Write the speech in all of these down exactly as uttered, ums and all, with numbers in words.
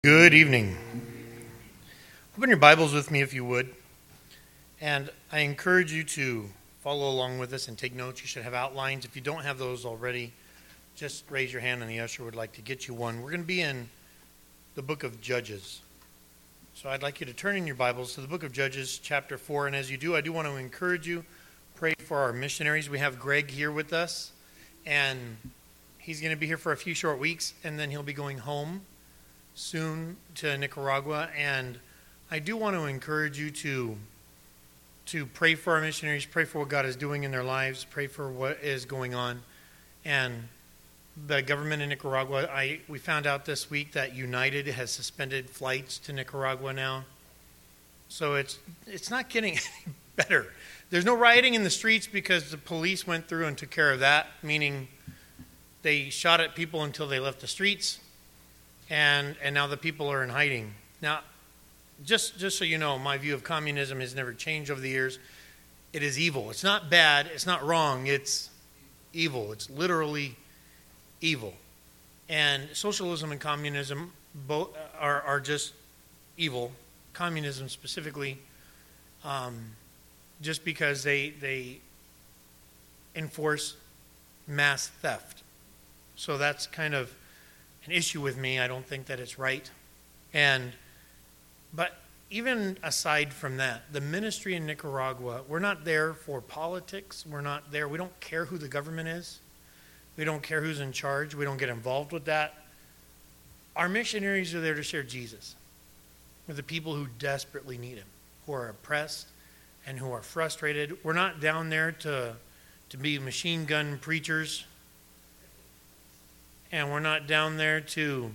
Good evening. Open your Bibles with me if you would. And I encourage you to follow along with us and take notes. You should have outlines. If you don't have those already, just raise your hand and the usher would like to get you one. We're going to be in the book of Judges. So I'd like you to turn in your Bibles to the book of Judges, chapter four. And as you do, I do want to encourage you, pray for our missionaries. We have Greg here with us, and he's going to be here for a few short weeks, and then he'll be going home soon to Nicaragua. And I do want to encourage you to to pray for our missionaries, pray for what God is doing in their lives, pray for what is going on. And the government in Nicaragua, I we found out this week that United has suspended flights to Nicaragua now. So it's it's not getting any better. There's no rioting in the streets because the police went through and took care of that, meaning they shot at people until they left the streets. And and now the people are in hiding. Now, just just so you know, my view of communism has never changed over the years. It is evil. It's not bad. It's not wrong. It's evil. It's literally evil. And socialism and communism both are, are just evil. Communism specifically, um, just because they they enforce mass theft. So that's kind of an issue with me. I don't think that it's right. And but even aside from that, the ministry in Nicaragua, we're not there for politics. We're not there. We don't care who the government is. We don't care who's in charge. We don't get involved with that. Our missionaries are there to share Jesus with the people who desperately need him, who are oppressed and who are frustrated. We're not down there to to be machine gun preachers. And we're not down there to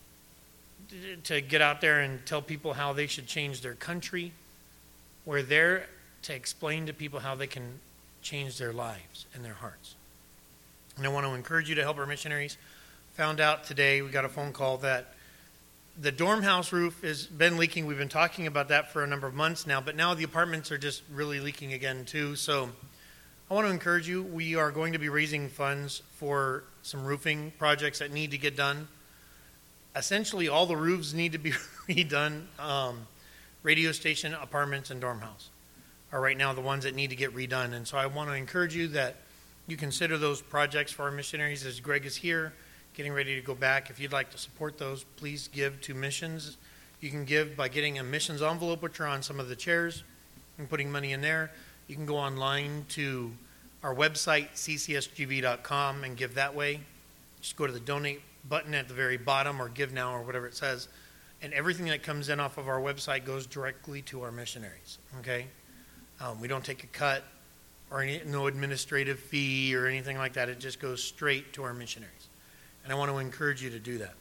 to get out there and tell people how they should change their country. We're there to explain to people how they can change their lives and their hearts. And I want to encourage you to help our missionaries. Found out today, we got a phone call that the dorm house roof has been leaking. We've been talking about that for a number of months now, but now the apartments are just really leaking again too. So I want to encourage you. We are going to be raising funds for some roofing projects that need to get done. Essentially, all the roofs need to be redone. Um, radio station, apartments, and dorm house are right now the ones that need to get redone. And so I want to encourage you that you consider those projects for our missionaries as Greg is here, getting ready to go back. If you'd like to support those, please give to missions. You can give by getting a missions envelope, which are on some of the chairs, and putting money in there. You can go online to our website, c c s g v dot com, and give that way. Just go to the donate button at the very bottom, or give now, or whatever it says. And everything that comes in off of our website goes directly to our missionaries, okay? Um, we don't take a cut or any, no administrative fee or anything like that. It just goes straight to our missionaries. And I want to encourage you to do that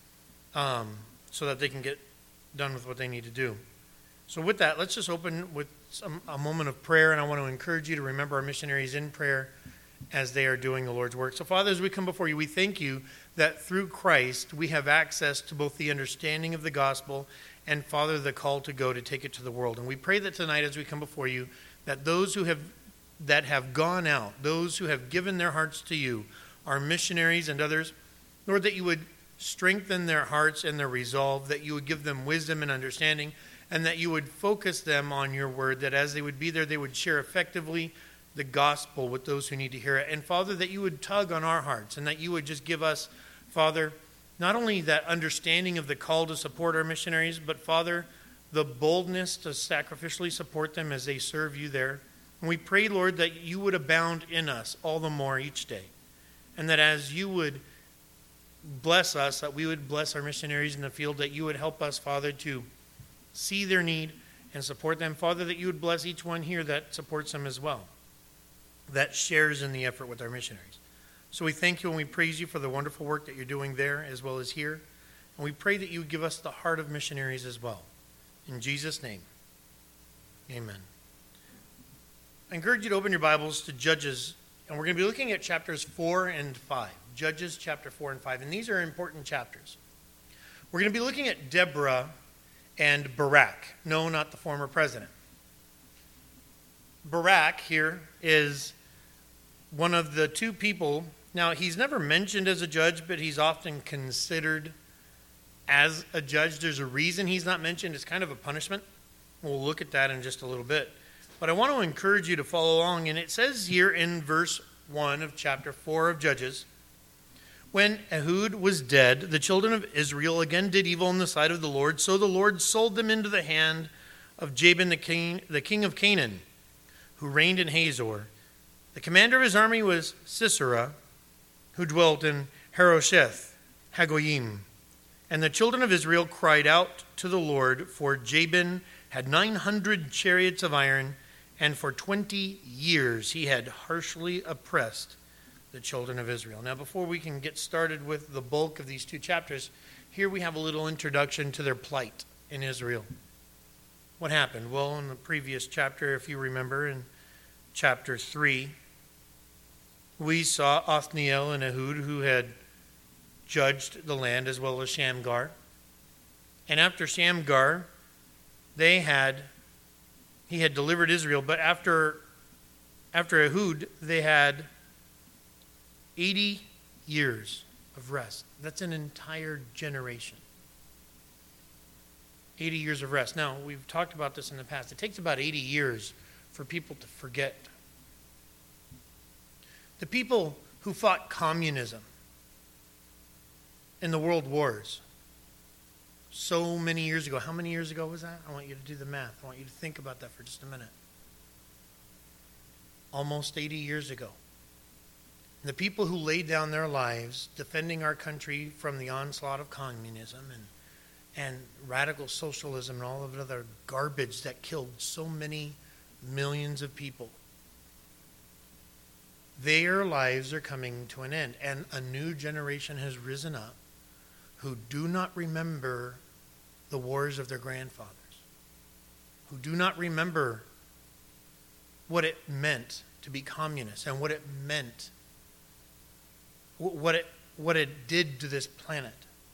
um, so that they can get done with what they need to do. So with that, let's just open with some, a moment of prayer, and I want to encourage you to remember our missionaries in prayer as they are doing the Lord's work. So Father, as we come before you, we thank you that through Christ we have access to both the understanding of the gospel and, Father, the call to go to take it to the world. And we pray that tonight as we come before you, that those who have that have gone out, those who have given their hearts to you, our missionaries and others, Lord, that you would strengthen their hearts and their resolve, that you would give them wisdom and understanding, and that you would focus them on your word, that as they would be there, they would share effectively the gospel with those who need to hear it. And Father, that you would tug on our hearts, and that you would just give us, Father, not only that understanding of the call to support our missionaries, but Father, the boldness to sacrificially support them as they serve you there. And we pray, Lord, that you would abound in us all the more each day. And that as you would bless us, that we would bless our missionaries in the field, that you would help us, Father, to see their need and support them. Father, that you would bless each one here that supports them as well, that shares in the effort with our missionaries. So we thank you and we praise you for the wonderful work that you're doing there as well as here. And we pray that you would give us the heart of missionaries as well. In Jesus' name, amen. I encourage you to open your Bibles to Judges, and we're going to be looking at chapters four and five. Judges chapter four and five, and these are important chapters. We're going to be looking at Deborah and Barak. No, not the former president. Barak here is one of the two people. Now, he's never mentioned as a judge, but he's often considered as a judge. There's a reason he's not mentioned. It's kind of a punishment. We'll look at that in just a little bit. But I want to encourage you to follow along. And it says here in verse one of chapter four of Judges, when Ehud was dead, the children of Israel again did evil in the sight of the Lord. So the Lord sold them into the hand of Jabin the king, the king of Canaan, who reigned in Hazor. The commander of his army was Sisera, who dwelt in Harosheth Hagoyim. And the children of Israel cried out to the Lord, for Jabin had nine hundred chariots of iron, and for twenty years he had harshly oppressed the children of Israel. Now, before we can get started with the bulk of these two chapters, here we have a little introduction to their plight in Israel. What happened? Well, in the previous chapter, if you remember, in chapter three, we saw Othniel and Ehud, who had judged the land, as well as Shamgar. And after Shamgar, they had, he had delivered Israel, but after, after Ehud, they had eighty years of rest. That's an entire generation. eighty years of rest. Now, we've talked about this in the past. It takes about eighty years for people to forget. The people who fought communism in the world wars so many years ago. How many years ago was that? I want you to do the math. I want you to think about that for just a minute. Almost eighty years ago. The people who laid down their lives defending our country from the onslaught of communism and, and radical socialism and all of the other garbage that killed so many millions of people. Their lives are coming to an end, and a new generation has risen up who do not remember the wars of their grandfathers, who do not remember what it meant to be communist and what it meant, what it, what it did to this planet.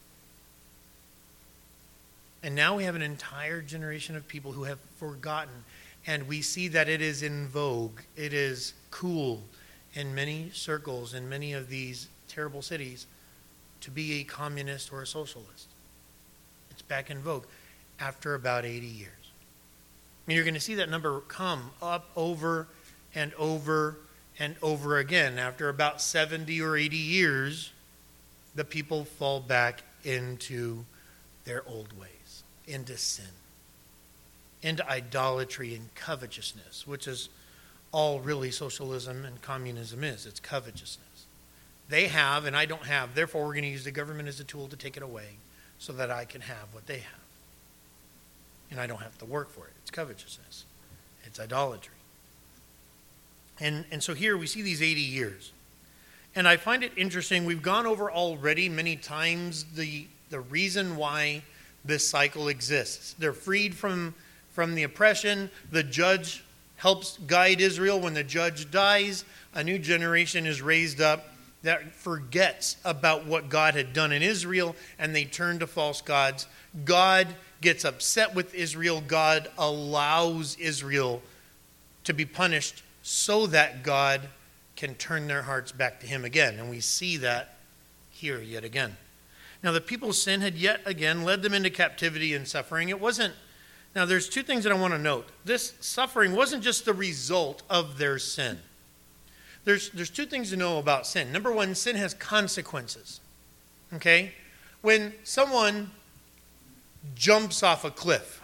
And now we have an entire generation of people who have forgotten, and we see that it is in vogue, it is cool in many circles, in many of these terrible cities, to be a communist or a socialist. It's back in vogue after about eighty years. I mean, you're going to see that number come up over and over and over again. After about seventy or eighty years, the people fall back into their old ways, into sin, into idolatry and covetousness, which is all really socialism and communism is. It's covetousness. They have, and I don't have. Therefore, we're going to use the government as a tool to take it away so that I can have what they have. And I don't have to work for it. It's covetousness. It's idolatry. And, and so here we see these eighty years. And I find it interesting. We've gone over already many times the, the reason why this cycle exists. They're freed from, from the oppression. The judge helps guide Israel. When the judge dies, a new generation is raised up that forgets about what God had done in Israel, and they turn to false gods. God gets upset with Israel. God allows Israel to be punished so that God can turn their hearts back to him again. And we see that here yet again. Now, the people's sin had yet again led them into captivity and suffering. It wasn't. Now, there's two things that I want to note. This suffering wasn't just the result of their sin. There's, there's two things to know about sin. Number one, sin has consequences. Okay? When someone jumps off a cliff,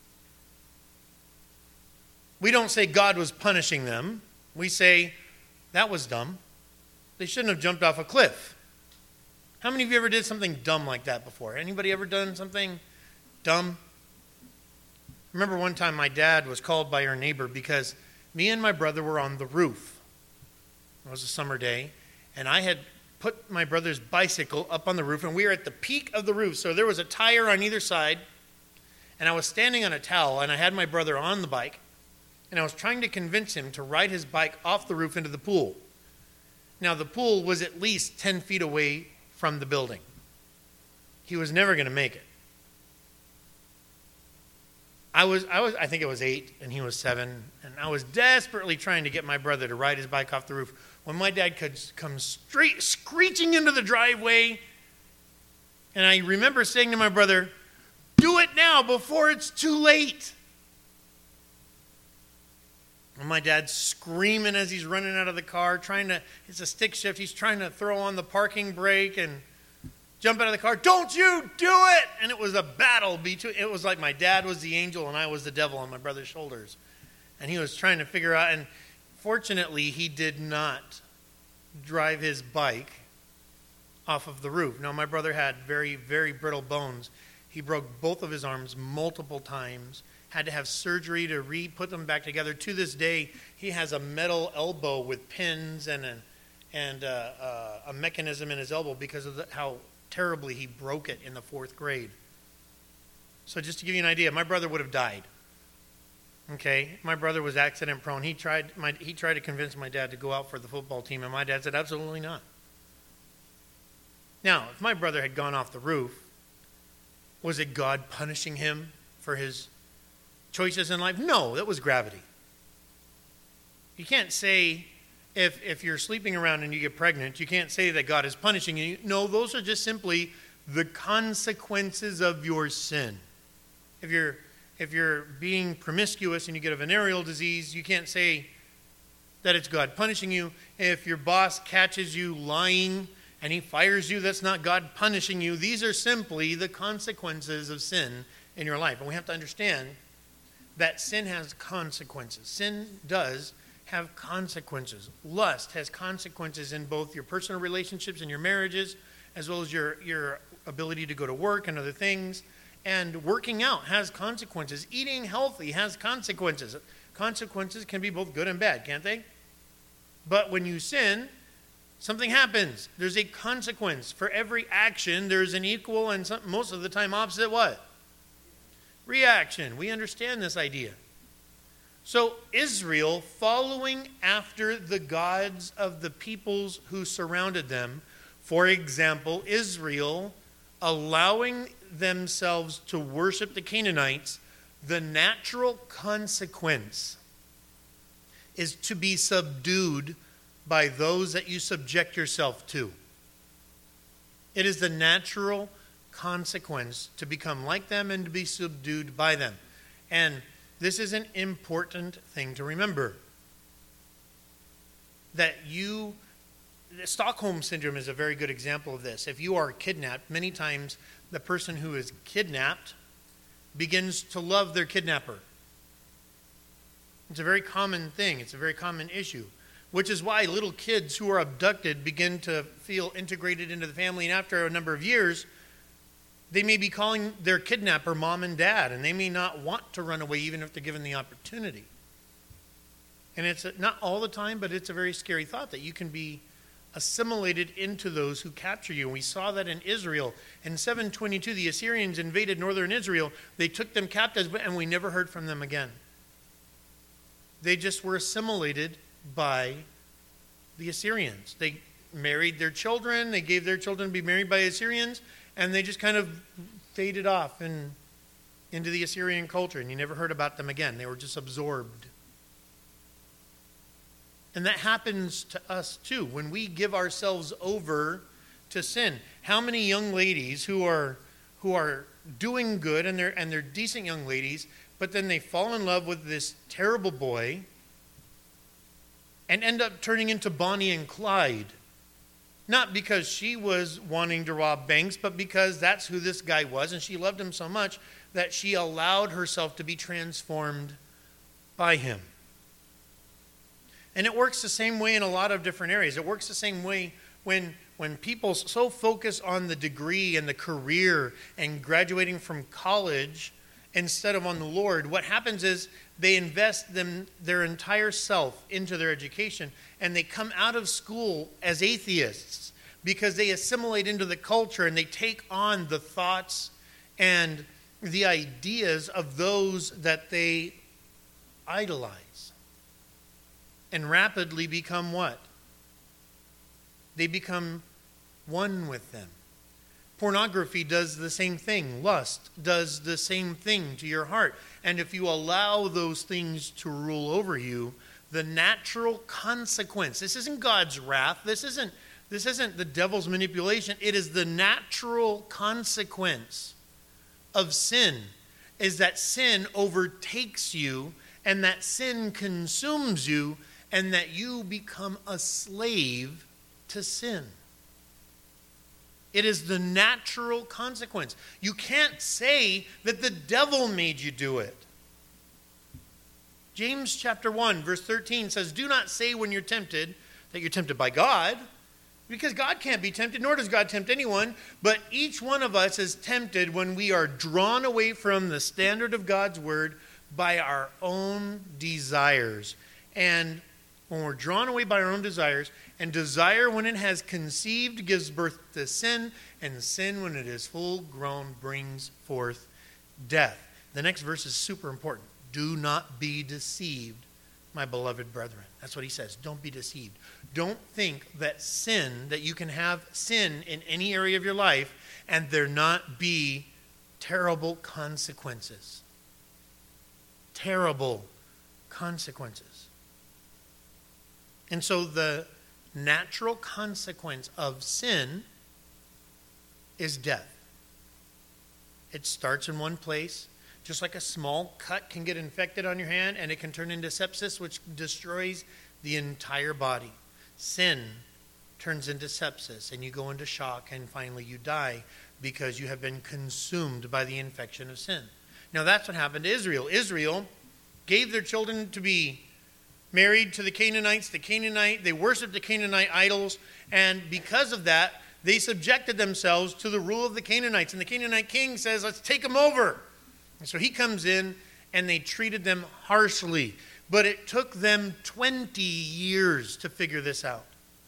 we don't say God was punishing them. We say, that was dumb. They shouldn't have jumped off a cliff. How many of you ever did something dumb like that before? Anybody ever done something dumb? I remember one time my dad was called by our neighbor because me and my brother were on the roof. It was a summer day, and I had put my brother's bicycle up on the roof, and we were at the peak of the roof, so there was a tire on either side, and I was standing on a towel, and I had my brother on the bike, and I was trying to convince him to ride his bike off the roof into the pool. Now, the pool was at least ten feet away from the building. He was never going to make it. I was, I was, I think it was eight, and he was seven, and I was desperately trying to get my brother to ride his bike off the roof when my dad could come straight, screeching into the driveway And I remember saying to my brother, do it now before it's too late. And my dad's screaming as he's running out of the car, trying to, it's a stick shift, he's trying to throw on the parking brake and jump out of the car. Don't you do it! And it was a battle between, it was like my dad was the angel and I was the devil on my brother's shoulders. And he was trying to figure out, and fortunately he did not drive his bike off of the roof. Now my brother had very, very brittle bones. He broke both of his arms multiple times, had to have surgery to re-put them back together. To this day, he has a metal elbow with pins and a, and a, a, a mechanism in his elbow because of the, how terribly he broke it in the fourth grade. So just to give you an idea, my brother would have died. Okay, my brother was accident prone. He tried, my, he tried to convince my dad to go out for the football team, and my dad said, absolutely not. Now, if my brother had gone off the roof, was it God punishing him for his choices in life? No, that was gravity. You can't say, if if you're sleeping around and you get pregnant, you can't say that God is punishing you. No, those are just simply the consequences of your sin. If you're if you're being promiscuous and you get a venereal disease, you can't say that it's God punishing you. If your boss catches you lying and he fires you, that's not God punishing you. These are simply the consequences of sin in your life. And we have to understand that sin has consequences. Sin does have consequences. Lust has consequences in both your personal relationships and your marriages, as well as your, your ability to go to work and other things. And working out has consequences. Eating healthy has consequences. Consequences can be both good and bad, can't they? But when you sin, something happens. There's a consequence. For every action, there's an equal and some, most of the time opposite what? Reaction. We understand this idea. So Israel, following after the gods of the peoples who surrounded them, for example, Israel allowing themselves to worship the Canaanites, the natural consequence is to be subdued by those that you subject yourself to. It is the natural consequence to become like them and to be subdued by them. And this is an important thing to remember. That you, Stockholm Syndrome is a very good example of this. If you are kidnapped, many times the person who is kidnapped begins to love their kidnapper. It's a very common thing. It's a very common issue. Which is why little kids who are abducted begin to feel integrated into the family. And after a number of years, they may be calling their kidnapper mom and dad. And they may not want to run away even if they're given the opportunity. And it's a, not all the time, but it's a very scary thought that you can be assimilated into those who capture you. And we saw that in Israel. In seven twenty-two, the Assyrians invaded northern Israel. They took them captives, and we never heard from them again. They just were assimilated by the Assyrians. They married their children. They gave their children to be married by Assyrians, and they just kind of faded off in, into the Assyrian culture, and you never heard about them again. They were just absorbed. And that happens to us too when we give ourselves over to sin. How many young ladies who are who are doing good and they're and they're decent young ladies, but then they fall in love with this terrible boy and end up turning into Bonnie and Clyde. Not because she was wanting to rob banks, but because that's who this guy was, and she loved him so much that she allowed herself to be transformed by him. And it works the same way in a lot of different areas. It works the same way when, when people so focus on the degree and the career and graduating from college instead of on the Lord. What happens is they invest them their entire self into their education, and they come out of school as atheists because they assimilate into the culture and they take on the thoughts and the ideas of those that they idolize. And rapidly become what? They become one with them. Pornography does the same thing. Lust does the same thing to your heart. And if you allow those things to rule over you, the natural consequence, this isn't God's wrath, this isn't This isn't the devil's manipulation. It is the natural consequence of sin, is that sin overtakes you and that sin consumes you and that you become a slave to sin. It is the natural consequence. You can't say that the devil made you do it. James chapter one, verse thirteen says, do not say when you're tempted that you're tempted by God, because God can't be tempted, nor does God tempt anyone. But each one of us is tempted when we are drawn away from the standard of God's word by our own desires. And when we're drawn away by our own desires, and desire when it has conceived gives birth to sin, and sin when it is full grown brings forth death. The next verse is super important. Do not be deceived, my beloved brethren. That's what he says. Don't be deceived. Don't think that sin, that you can have sin in any area of your life and there not be terrible consequences. Terrible consequences. And so the natural consequence of sin is death. It starts in one place. Just like a small cut can get infected on your hand and it can turn into sepsis, which destroys the entire body. Sin turns into sepsis and you go into shock and finally you die because you have been consumed by the infection of sin. Now that's what happened to Israel. Israel gave their children to be married to the Canaanites. The Canaanite, they worshiped the Canaanite idols, and because of that, they subjected themselves to the rule of the Canaanites. And the Canaanite king says, let's take them over. And so he comes in, and they treated them harshly. But it took them twenty years to figure this out.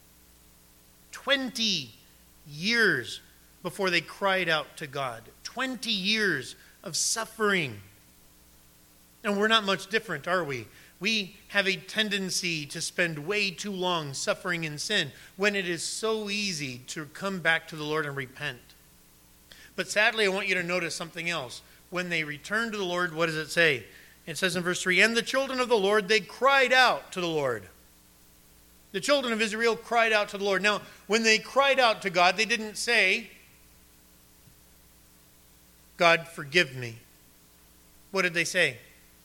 twenty years before they cried out to God. twenty years of suffering. And we're not much different, are we? We have a tendency to spend way too long suffering in sin when it is so easy to come back to the Lord and repent. But sadly, I want you to notice something else. When they returned to the Lord, what does it say? It says in verse three, and the children of the Lord, they cried out to the Lord. The children of Israel cried out to the Lord. Now, when they cried out to God, they didn't say, God, forgive me. What did they say?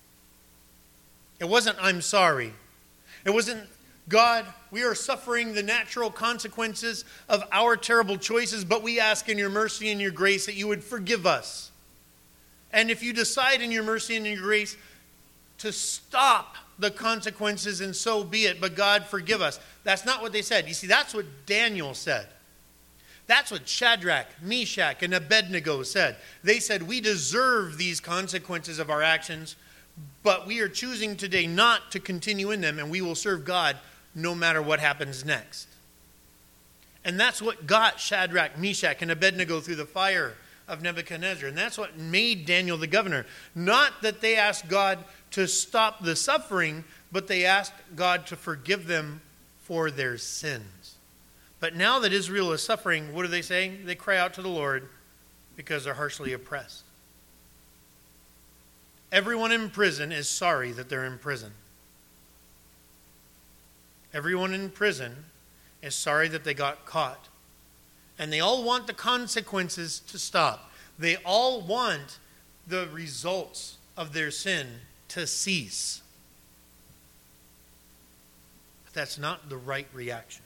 It wasn't, I'm sorry. It wasn't, God, we are suffering the natural consequences of our terrible choices, but we ask in your mercy and your grace that you would forgive us. And if you decide in your mercy and your grace to stop the consequences, and so be it, but God, forgive us. That's not what they said. You see, that's what Daniel said. That's what Shadrach, Meshach, and Abednego said. They said, we deserve these consequences of our actions, but we are choosing today not to continue in them, and we will serve God no matter what happens next. And that's what got Shadrach, Meshach, and Abednego through the fire of Nebuchadnezzar. And that's what made Daniel the governor. Not that they asked God to stop the suffering, but they asked God to forgive them for their sins. But now that Israel is suffering, what do they say? They cry out to the Lord because they're harshly oppressed. Everyone in prison is sorry that they're in prison. Everyone in prison is sorry that they got caught. And they all want the consequences to stop. They all want the results of their sin to cease. But that's not the right reaction.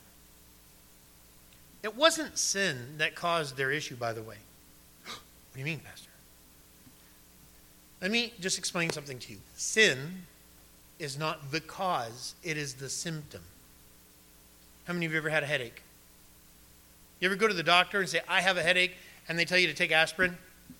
It wasn't sin that caused their issue, by the way. What do you mean, Pastor? Let me just explain something to you. Sin is not the cause, it is the symptom. How many of you have ever had a headache? You ever go to the doctor and say, I have a headache, and they tell you to take aspirin?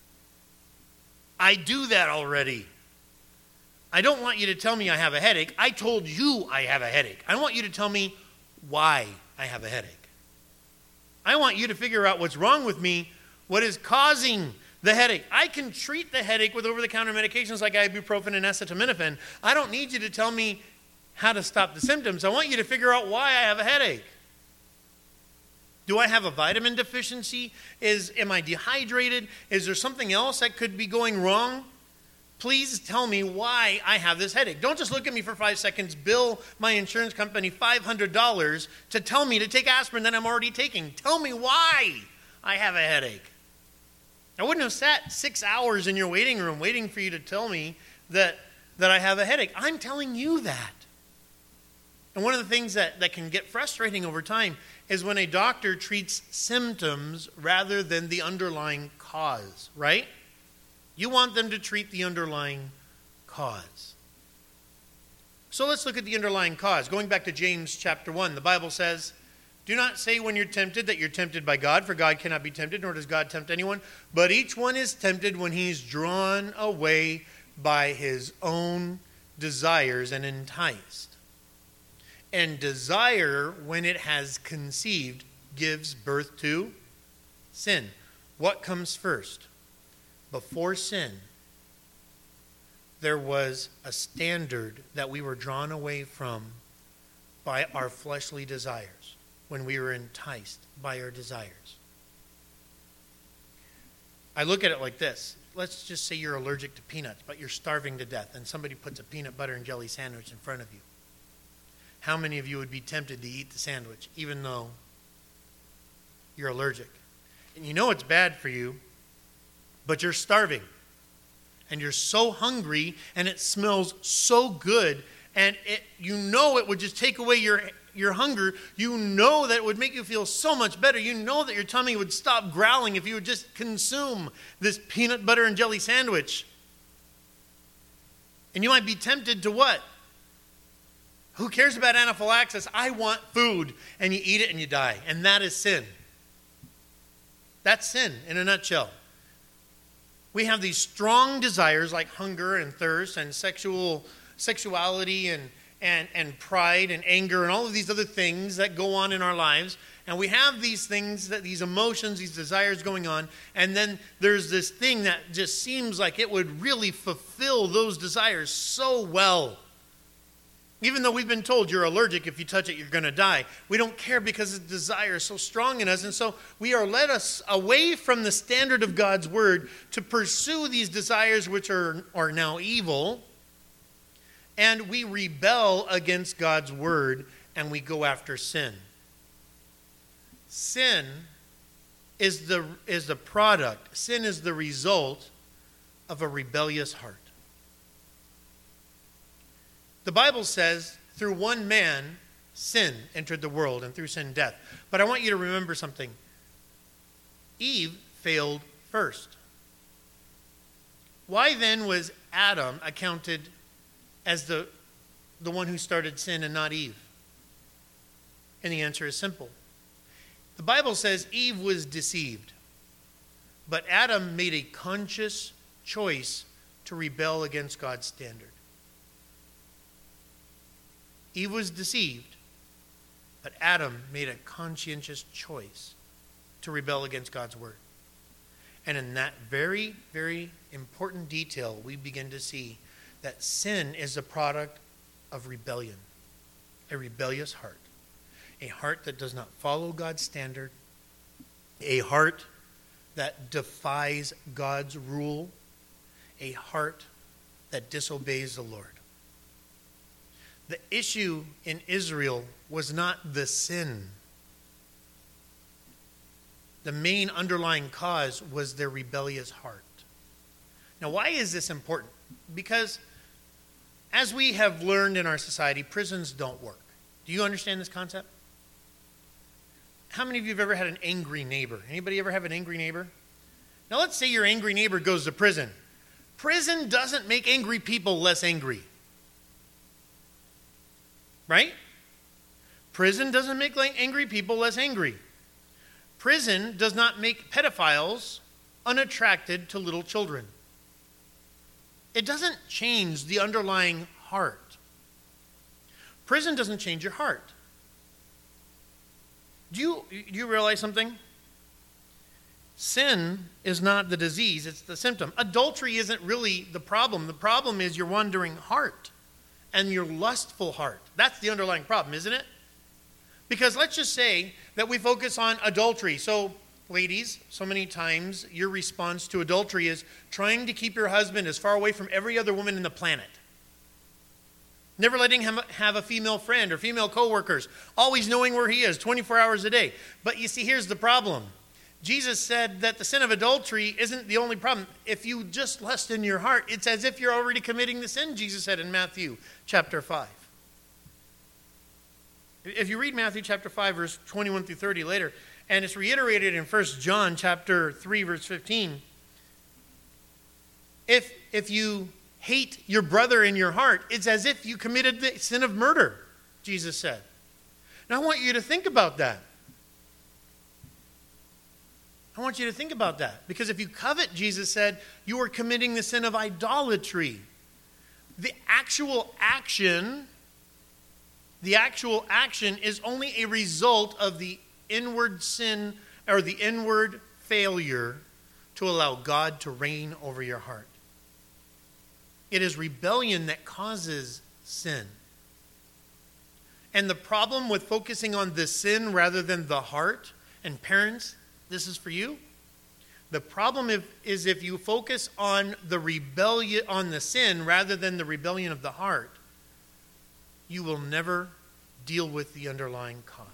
I do that already. I don't want you to tell me I have a headache. I told you I have a headache. I want you to tell me why I have a headache. I want you to figure out what's wrong with me, what is causing the headache. I can treat the headache with over-the-counter medications like ibuprofen and acetaminophen. I don't need you to tell me how to stop the symptoms. I want you to figure out why I have a headache. Do I have a vitamin deficiency? Is, am I dehydrated? Is there something else that could be going wrong? Please tell me why I have this headache. Don't just look at me for five seconds, bill my insurance company five hundred dollars to tell me to take aspirin that I'm already taking. Tell me why I have a headache. I wouldn't have sat six hours in your waiting room waiting for you to tell me that, that I have a headache. I'm telling you that. And one of the things that, that can get frustrating over time is when a doctor treats symptoms rather than the underlying cause, right? You want them to treat the underlying cause. So let's look at the underlying cause. Going back to James chapter one, the Bible says, do not say when you're tempted that you're tempted by God, for God cannot be tempted, nor does God tempt anyone. But each one is tempted when he's drawn away by his own desires and enticed. And desire, when it has conceived, gives birth to sin. What comes first? Before sin, there was a standard that we were drawn away from by our fleshly desires when we were enticed by our desires. I look at it like this. Let's just say you're allergic to peanuts, but you're starving to death, and somebody puts a peanut butter and jelly sandwich in front of you. How many of you would be tempted to eat the sandwich, even though you're allergic? And you know it's bad for you, but you're starving. And you're so hungry, and it smells so good, and it, you know it would just take away your, your hunger. You know that it would make you feel so much better. You know that your tummy would stop growling if you would just consume this peanut butter and jelly sandwich. And you might be tempted to what? Who cares about anaphylaxis? I want food. And you eat it and you die. And that is sin. That's sin in a nutshell. We have these strong desires like hunger and thirst and sexual sexuality and, and, and pride and anger and all of these other things that go on in our lives. And we have these things, that these emotions, these desires going on. And then there's this thing that just seems like it would really fulfill those desires so well. Even though we've been told you're allergic, if you touch it, you're going to die. We don't care because the desire is so strong in us. And so we are led us away from the standard of God's word to pursue these desires which are, are now evil. And we rebel against God's word and we go after sin. Sin is the, is the product, sin is the result of a rebellious heart. The Bible says, through one man, sin entered the world, and through sin, death. But I want you to remember something. Eve failed first. Why then was Adam accounted as the, the one who started sin and not Eve? And the answer is simple. The Bible says Eve was deceived, but Adam made a conscious choice to rebel against God's standard. Eve was deceived, but Adam made a conscientious choice to rebel against God's word. And in that very, very important detail, we begin to see that sin is a product of rebellion, a rebellious heart, a heart that does not follow God's standard, a heart that defies God's rule, a heart that disobeys the Lord. The issue in Israel was not the sin. The main underlying cause was their rebellious heart. Now, why is this important? Because as we have learned in our society, prisons don't work. Do you understand this concept? How many of you have ever had an angry neighbor? Anybody ever have an angry neighbor? Now, let's say your angry neighbor goes to prison. Prison doesn't make angry people less angry. Right? Prison doesn't make angry people less angry. Prison does not make pedophiles unattracted to little children. It doesn't change the underlying heart. Prison doesn't change your heart. Do you, do you realize something? Sin is not the disease, it's the symptom. Adultery isn't really the problem. The problem is your wandering heart and your lustful heart. That's the underlying problem, isn't it? Because let's just say that we focus on adultery. So ladies, so many times your response to adultery is trying to keep your husband as far away from every other woman in the planet. Never letting him have a female friend or female coworkers, always knowing where he is twenty-four hours a day. But you see, here's the problem. Jesus said that the sin of adultery isn't the only problem. If you just lust in your heart, it's as if you're already committing the sin, Jesus said in Matthew chapter five. If you read Matthew chapter five, verse twenty-one through thirty later, and it's reiterated in First John chapter three, verse fifteen, if, if you hate your brother in your heart, it's as if you committed the sin of murder, Jesus said. Now I want you to think about that. I want you to think about that. Because if you covet, Jesus said, you are committing the sin of idolatry. The actual action, the actual action is only a result of the inward sin or the inward failure to allow God to reign over your heart. It is rebellion that causes sin. And the problem with focusing on the sin rather than the heart, and parents, this is for you. The problem if, is if you focus on the rebellion, on the sin rather than the rebellion of the heart, you will never deal with the underlying cause.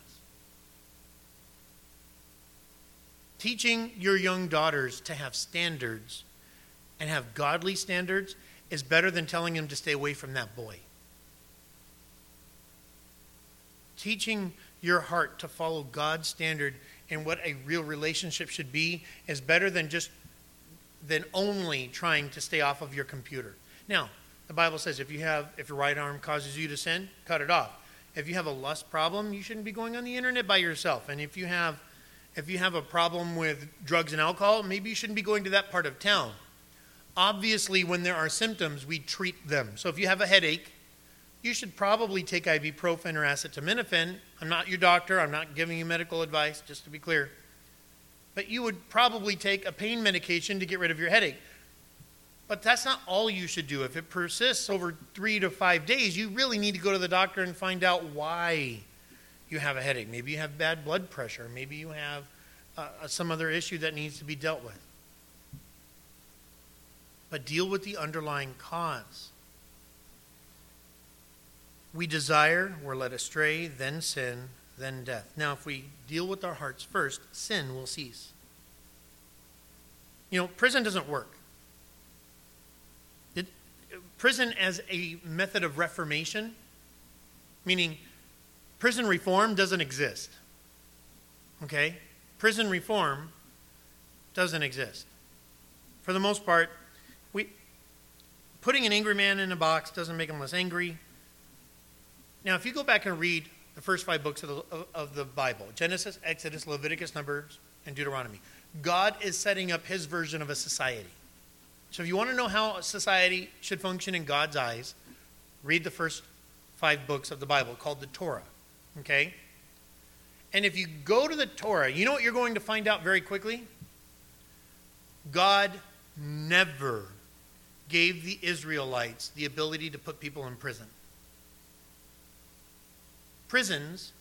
Teaching your young daughters to have standards and have godly standards is better than telling them to stay away from that boy. Teaching your heart to follow God's standard and what a real relationship should be is better than just than only trying to stay off of your computer. Now, the Bible says if you have if your right arm causes you to sin, cut it off. If you have a lust problem, you shouldn't be going on the internet by yourself. And if you have if you have a problem with drugs and alcohol, maybe you shouldn't be going to that part of town. Obviously, when there are symptoms, we treat them. So if you have a headache, you should probably take ibuprofen or acetaminophen. I'm not your doctor. I'm not giving you medical advice, just to be clear. But you would probably take a pain medication to get rid of your headache. But that's not all you should do. If it persists over three to five days, you really need to go to the doctor and find out why you have a headache. Maybe you have bad blood pressure. Maybe you have uh, some other issue that needs to be dealt with. But deal with the underlying cause. We desire, we're led astray, then sin, then death. Now, if we deal with our hearts first, sin will cease. You know, prison doesn't work. It, prison as a method of reformation, meaning prison reform doesn't exist. Okay? Prison reform doesn't exist. For the most part, we putting an angry man in a box doesn't make him less angry. Now, if you go back and read the first five books of the, of, of the Bible, Genesis, Exodus, Leviticus, Numbers, and Deuteronomy, God is setting up his version of a society. So if you want to know how a society should function in God's eyes, read the first five books of the Bible called the Torah. Okay? And if you go to the Torah, you know what you're going to find out very quickly? God never gave the Israelites the ability to put people in prison. Prisons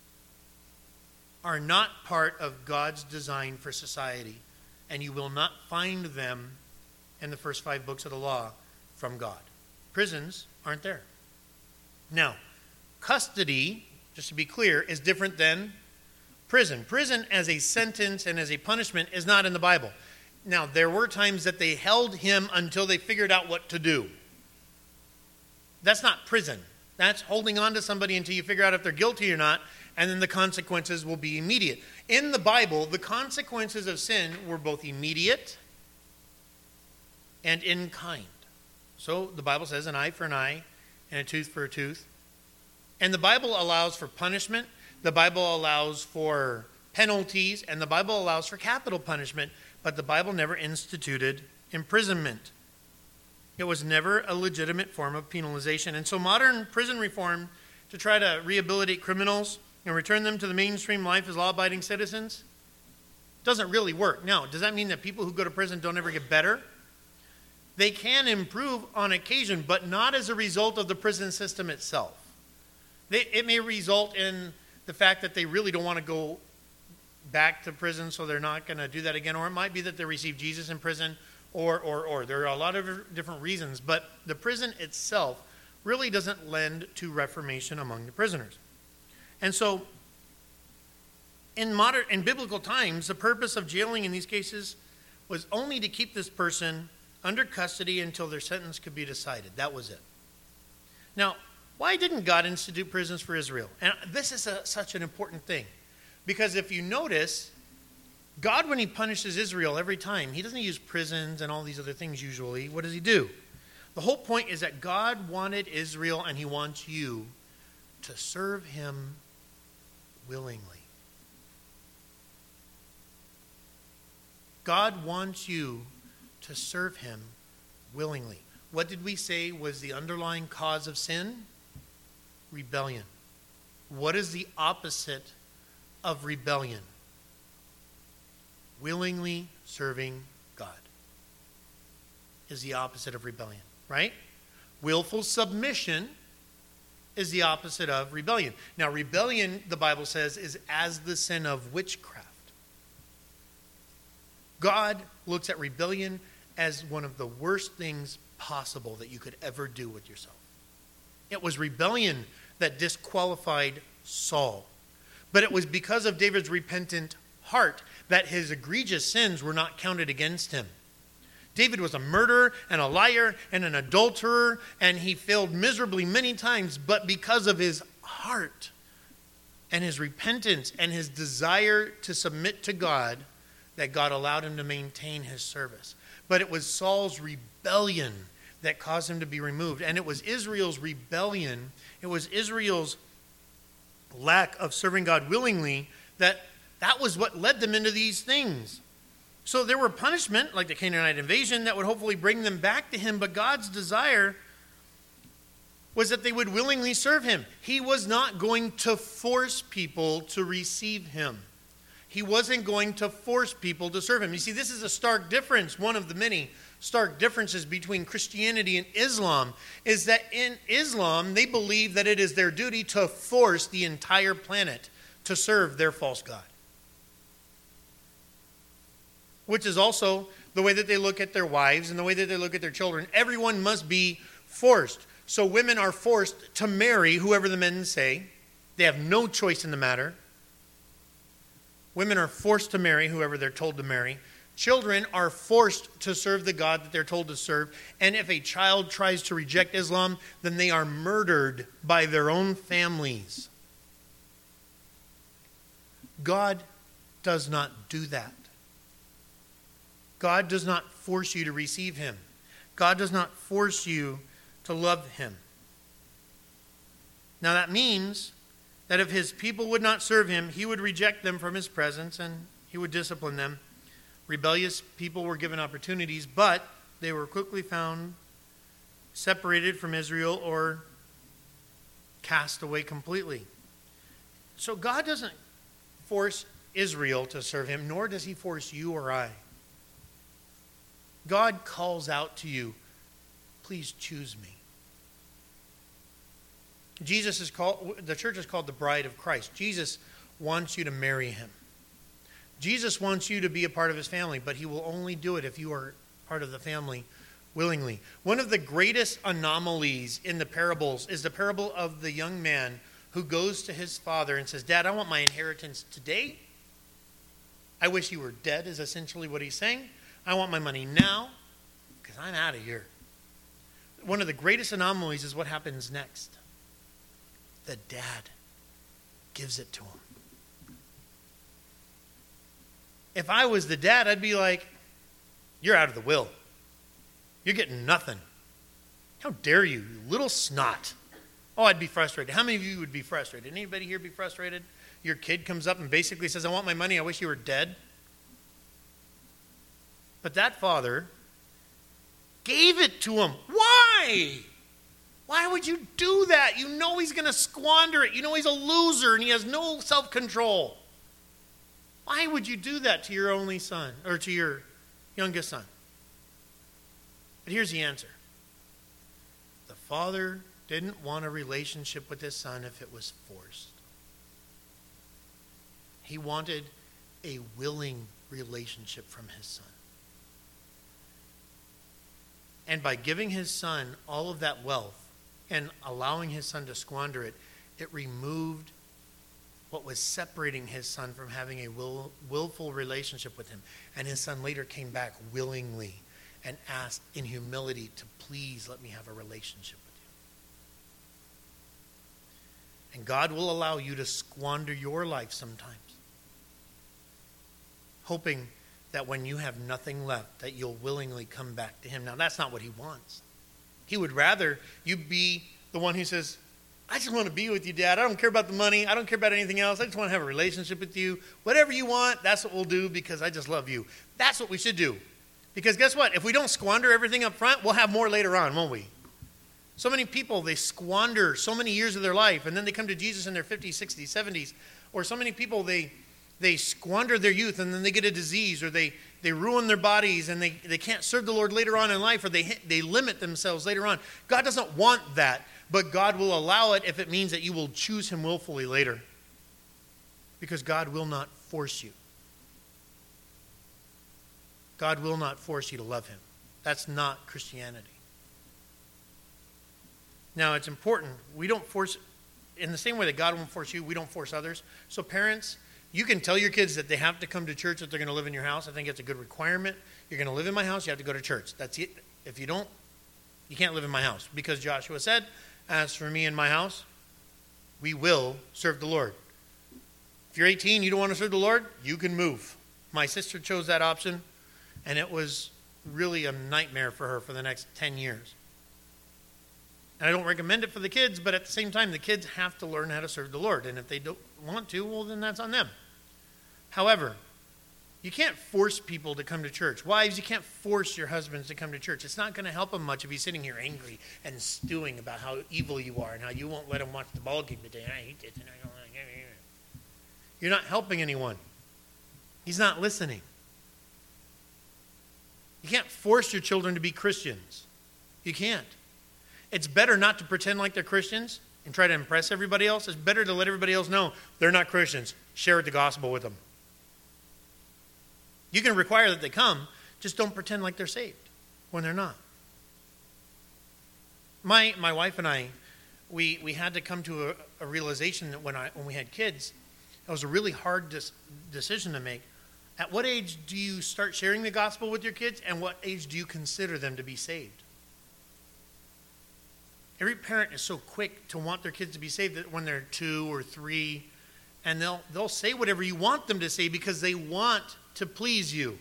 are not part of God's design for society, and you will not find them in the first five books of the law from God. Prisons aren't there. Now, custody, just to be clear, is different than prison. Prison as a sentence and as a punishment is not in the Bible. Now, there were times that they held him until they figured out what to do. That's not prison. That's holding on to somebody until you figure out if they're guilty or not, and then the consequences will be immediate. In the Bible, the consequences of sin were both immediate and in kind. So the Bible says an eye for an eye and a tooth for a tooth. And the Bible allows for punishment. The Bible allows for penalties, and the Bible allows for capital punishment, but the Bible never instituted imprisonment. It was never a legitimate form of penalization. And so modern prison reform to try to rehabilitate criminals and return them to the mainstream life as law-abiding citizens doesn't really work. Now, does that mean that people who go to prison don't ever get better? They can improve on occasion, but not as a result of the prison system itself. They, it may result in the fact that they really don't want to go back to prison, so they're not going to do that again. Or it might be that they received Jesus in prison, or, or, or. There are a lot of different reasons. But the prison itself really doesn't lend to reformation among the prisoners. And so, in modern, in biblical times, the purpose of jailing in these cases was only to keep this person under custody until their sentence could be decided. That was it. Now, why didn't God institute prisons for Israel? And this is a, such an important thing. Because if you notice, God, when he punishes Israel every time, he doesn't use prisons and all these other things usually. What does he do? The whole point is that God wanted Israel, and he wants you to serve him willingly. God wants you to serve him willingly. What did we say was the underlying cause of sin? Rebellion. What is the opposite of rebellion? Willingly serving God is the opposite of rebellion, right? Willful submission is the opposite of rebellion. Now, rebellion, the Bible says, is as the sin of witchcraft. God looks at rebellion as one of the worst things possible that you could ever do with yourself. It was rebellion that disqualified Saul. But it was because of David's repentant heart that his egregious sins were not counted against him. David was a murderer and a liar and an adulterer, and he failed miserably many times, but because of his heart and his repentance and his desire to submit to God, that God allowed him to maintain his service. But it was Saul's rebellion that caused him to be removed. And it was Israel's rebellion, it was Israel's lack of serving God willingly, that that was what led them into these things. So there were punishment, like the Canaanite invasion, that would hopefully bring them back to him. But God's desire was that they would willingly serve him. He was not going to force people to receive him. He wasn't going to force people to serve him. You see, this is a stark difference. One of the many stark differences between Christianity and Islam is that in Islam, they believe that it is their duty to force the entire planet to serve their false god. Which is also the way that they look at their wives and the way that they look at their children. Everyone must be forced. So women are forced to marry whoever the men say. They have no choice in the matter. Women are forced to marry whoever they're told to marry. Children are forced to serve the God that they're told to serve. And if a child tries to reject Islam, then they are murdered by their own families. God does not do that. God does not force you to receive him. God does not force you to love him. Now that means that if his people would not serve him, he would reject them from his presence and he would discipline them. Rebellious people were given opportunities, but they were quickly found separated from Israel or cast away completely. So God doesn't force Israel to serve him, nor does he force you or I. God calls out to you, please choose me. Jesus is called, the church is called the bride of Christ. Jesus wants you to marry him. Jesus wants you to be a part of his family, but he will only do it if you are part of the family willingly. One of the greatest anomalies in the parables is the parable of the young man who goes to his father and says, Dad, I want my inheritance today. I wish you were dead, is essentially what he's saying. I want my money now because I'm out of here. One of the greatest anomalies is what happens next. The dad gives it to him. If I was the dad, I'd be like, you're out of the will. You're getting nothing. How dare you, you little snot. Oh, I'd be frustrated. How many of you would be frustrated? Anybody here be frustrated? Your kid comes up and basically says, I want my money. I wish you were dead. But that father gave it to him. Why? Why would you do that? You know he's going to squander it. You know he's a loser and he has no self-control. Why would you do that to your only son or to your youngest son? But here's the answer. The father didn't want a relationship with his son if it was forced. He wanted a willing relationship from his son. And by giving his son all of that wealth and allowing his son to squander it, it removed what was separating his son from having a will, willful relationship with him. And his son later came back willingly and asked in humility to please let me have a relationship with you. And God will allow you to squander your life sometimes, hoping that when you have nothing left, that you'll willingly come back to him. Now, that's not what he wants. He would rather you be the one who says, I just want to be with you, Dad. I don't care about the money. I don't care about anything else. I just want to have a relationship with you. Whatever you want, that's what we'll do because I just love you. That's what we should do. Because guess what? If we don't squander everything up front, we'll have more later on, won't we? So many people, they squander so many years of their life, and then they come to Jesus in their fifties, sixties, seventies. Or so many people, they they squander their youth, and then they get a disease, or they, they ruin their bodies, and they, they can't serve the Lord later on in life, or they they limit themselves later on. God doesn't want that. But God will allow it if it means that you will choose him willfully later. Because God will not force you. God will not force you to love him. That's not Christianity. Now, it's important. We don't force, in the same way that God won't force you, we don't force others. So parents, you can tell your kids that they have to come to church if they're going to live in your house. I think it's a good requirement. You're going to live in my house, you have to go to church. That's it. If you don't, you can't live in my house. Because Joshua said, as for me and my house, we will serve the Lord. If you're eighteen, you don't want to serve the Lord, you can move. My sister chose that option, and it was really a nightmare for her for the next ten years. And I don't recommend it for the kids, but at the same time, the kids have to learn how to serve the Lord. And if they don't want to, well, then that's on them. However, you can't force people to come to church. Wives, you can't force your husbands to come to church. It's not going to help them much if he's sitting here angry and stewing about how evil you are and how you won't let him watch the ball game today. I hate this and I don't like it. You're not helping anyone. He's not listening. You can't force your children to be Christians. You can't. It's better not to pretend like they're Christians and try to impress everybody else. It's better to let everybody else know they're not Christians. Share the gospel with them. You can require that they come, just don't pretend like they're saved when they're not. My my wife and I, we, we had to come to a, a realization that when I when we had kids, it was a really hard dis- decision to make. At what age do you start sharing the gospel with your kids, and what age do you consider them to be saved? Every parent is so quick to want their kids to be saved that when they're two or three, and they'll they'll say whatever you want them to say because they want to please you.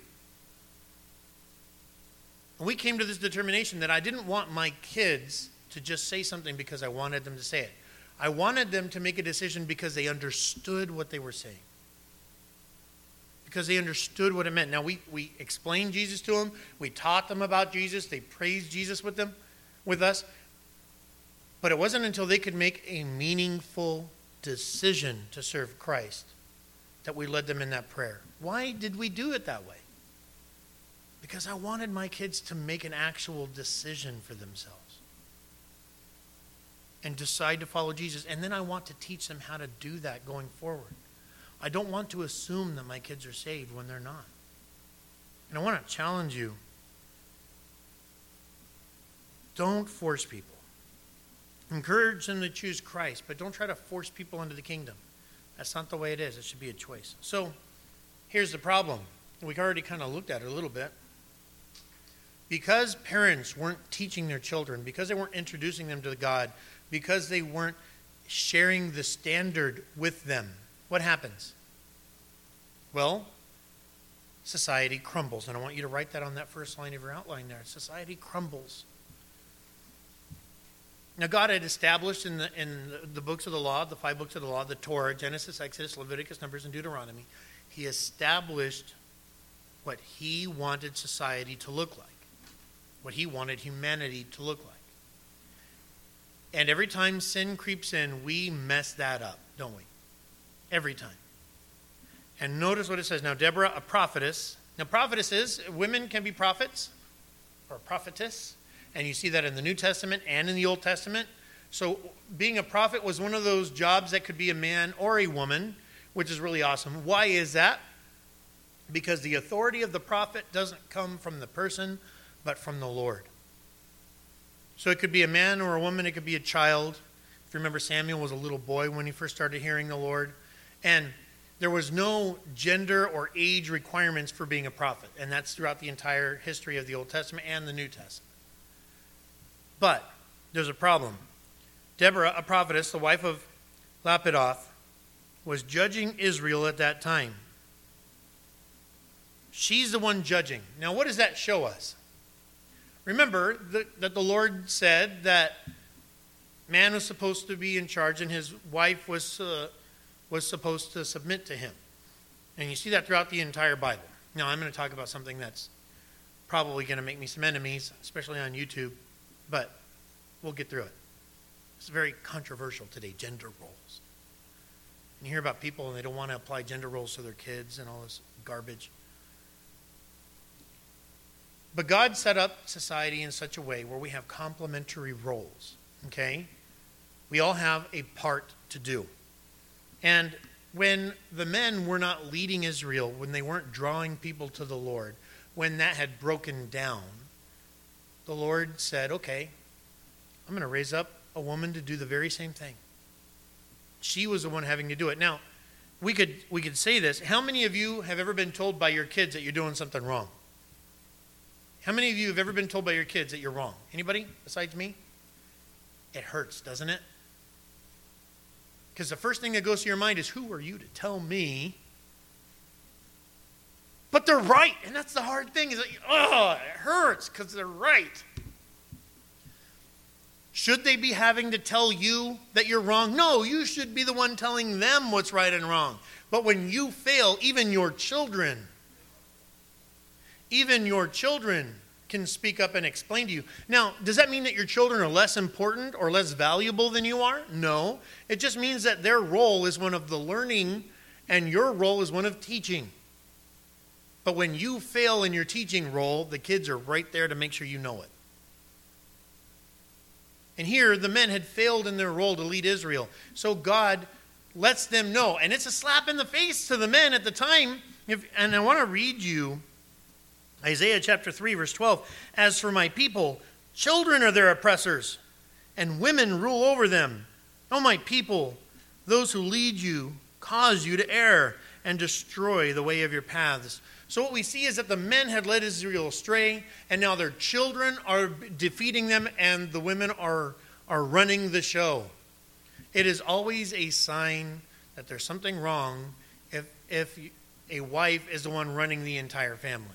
And we came to this determination that I didn't want my kids to just say something because I wanted them to say it. I wanted them to make a decision because they understood what they were saying. Because they understood what it meant. Now, we, we explained Jesus to them. We taught them about Jesus. They praised Jesus with them, with us. But it wasn't until they could make a meaningful decision to serve Christ that we led them in that prayer. Why did we do it that way? Because I wanted my kids to make an actual decision for themselves and decide to follow Jesus. And then I want to teach them how to do that going forward. I don't want to assume that my kids are saved when they're not. And I want to challenge you. Don't force people. Encourage them to choose Christ, but don't try to force people into the kingdom. That's not the way it is. It should be a choice. So here's the problem. We've already kind of looked at it a little bit. Because parents weren't teaching their children, because they weren't introducing them to God, because they weren't sharing the standard with them, what happens? Well, society crumbles. And I want you to write that on that first line of your outline there. Society crumbles. Now, God had established in the in the books of the law, the five books of the law, the Torah, Genesis, Exodus, Leviticus, Numbers, and Deuteronomy, he established what he wanted society to look like, what he wanted humanity to look like. And every time sin creeps in, we mess that up, don't we? Every time. And notice what it says. Now, Deborah, a prophetess. Now, prophetesses, women can be prophets or prophetess. And you see that in the New Testament and in the Old Testament. So being a prophet was one of those jobs that could be a man or a woman, which is really awesome. Why is that? because the authority of the prophet doesn't come from the person, but from the Lord. So it could be a man or a woman, it could be a child. If you remember, Samuel was a little boy when he first started hearing the Lord. And there was no gender or age requirements for being a prophet. And that's throughout the entire history of the Old Testament and the New Testament. But there's a problem. Deborah, a prophetess, the wife of Lapidoth, was judging Israel at that time. She's the one judging. Now, what does that show us? Remember that, that the Lord said that man was supposed to be in charge and his wife was, uh, was supposed to submit to him. And you see that throughout the entire Bible. Now, I'm going to talk about something that's probably going to make me some enemies, especially on YouTube, but we'll get through it. It's very controversial today, gender roles. And you hear about people and they don't want to apply gender roles to their kids and all this garbage. But God set up society in such a way where we have complementary roles, okay? We all have a part to do. And when the men were not leading Israel, when they weren't drawing people to the Lord, when that had broken down, the Lord said, okay, I'm going to raise up a woman to do the very same thing. She was the one having to do it. Now, we could we could say this. How many of you have ever been told by your kids that you're doing something wrong? How many of you have ever been told by your kids that you're wrong? Anybody besides me? It hurts, doesn't it? Because the first thing that goes to your mind is, who are you to tell me? But they're right. And that's the hard thing. Is like, oh, it hurts because they're right. Should they be having to tell you that you're wrong? No, you should be the one telling them what's right and wrong. But when you fail, even your children, even your children can speak up and explain to you. Now, does that mean that your children are less important or less valuable than you are? No. It just means that their role is one of the learning and your role is one of teaching. But when you fail in your teaching role, the kids are right there to make sure you know it. And here, the men had failed in their role to lead Israel. So God lets them know. And it's a slap in the face to the men at the time. If, and I want to read you Isaiah chapter three, verse twelve. As for my people, children are their oppressors, and women rule over them. O my people, those who lead you cause you to err and destroy the way of your paths. So what we see is that the men had led Israel astray, and now their children are defeating them, and the women are, are running the show. It is always a sign that there's something wrong if, if a wife is the one running the entire family.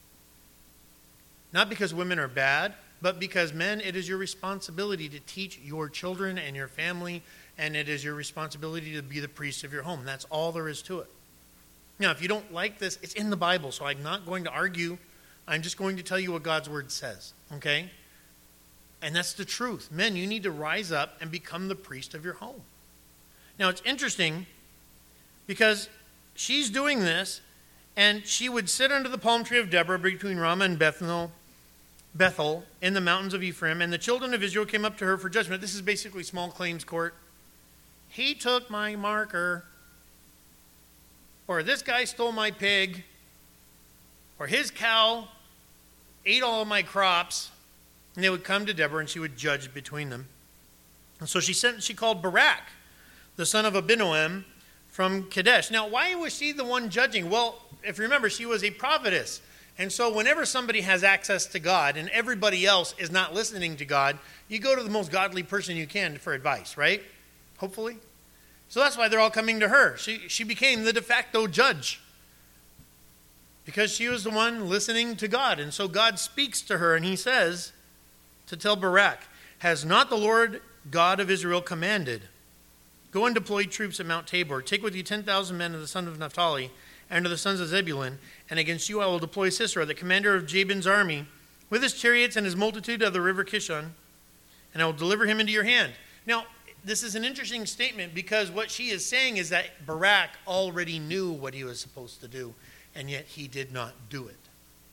Not because women are bad, but because men, it is your responsibility to teach your children and your family, and it is your responsibility to be the priest of your home. That's all there is to it. Now, if you don't like this, it's in the Bible, so I'm not going to argue. I'm just going to tell you what God's word says, okay? And that's the truth. Men, you need to rise up and become the priest of your home. Now, it's interesting because she's doing this, and she would sit under the palm tree of Deborah between Ramah and Bethel, Bethel in the mountains of Ephraim, and the children of Israel came up to her for judgment. This is basically small claims court. He took my marker, or this guy stole my pig, or his cow ate all of my crops. And they would come to Deborah, and she would judge between them. And so she sent, she called Barak, the son of Abinoam, from Kadesh. Now, why was she the one judging? Well, if you remember, she was a prophetess. And so whenever somebody has access to God and everybody else is not listening to God, you go to the most godly person you can for advice, right? Hopefully. So that's why they're all coming to her. She, she became the de facto judge because she was the one listening to God. And so God speaks to her, and he says to tell Barak, has not the Lord God of Israel commanded, go and deploy troops at Mount Tabor. Take with you ten thousand men of the son of Naphtali and of the sons of Zebulun, and against you I will deploy Sisera, the commander of Jabin's army, with his chariots and his multitude of the river Kishon, and I will deliver him into your hand. Now, this is an interesting statement because what she is saying is that Barak already knew what he was supposed to do, and yet he did not do it.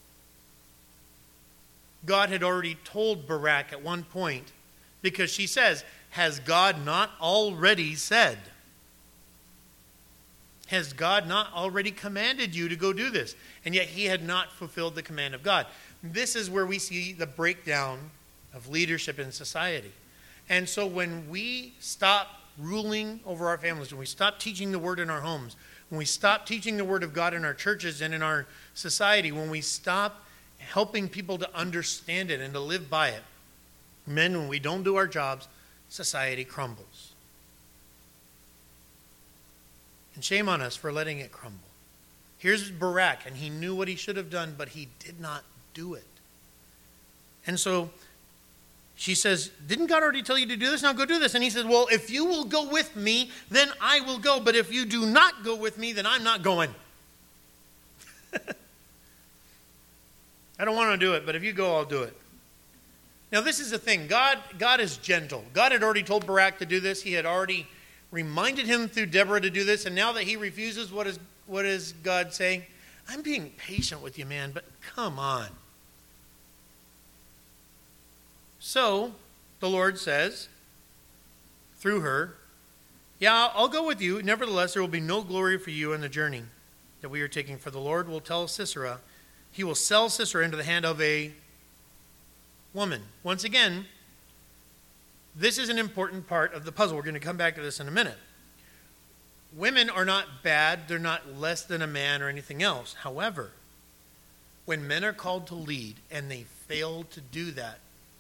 God had already told Barak at one point, because she says, has God not already said? Has God not already commanded you to go do this? And yet he had not fulfilled the command of God. This is where we see the breakdown of leadership in society. And so when we stop ruling over our families, when we stop teaching the word in our homes, when we stop teaching the word of God in our churches and in our society, when we stop helping people to understand it and to live by it, men, when we don't do our jobs, society crumbles. And shame on us for letting it crumble. Here's Barak, and he knew what he should have done, but he did not do it. And so she says, didn't God already tell you to do this? Now go do this. And he says, well, if you will go with me, then I will go. But if you do not go with me, then I'm not going. I don't want to do it, but if you go, I'll do it. Now this is the thing. God, God is gentle. God had already told Barak to do this. He had already reminded him through Deborah to do this, and now that he refuses, what is what is God saying? I'm being patient with you, man, but come on. So, the Lord says, through her, yeah, I'll go with you. Nevertheless, there will be no glory for you in the journey that we are taking, for the Lord will tell Sisera, he will sell Sisera into the hand of a woman. Once again, this is an important part of the puzzle. We're going to come back to this in a minute. Women are not bad. They're not less than a man or anything else. However, when men are called to lead and they fail to do that,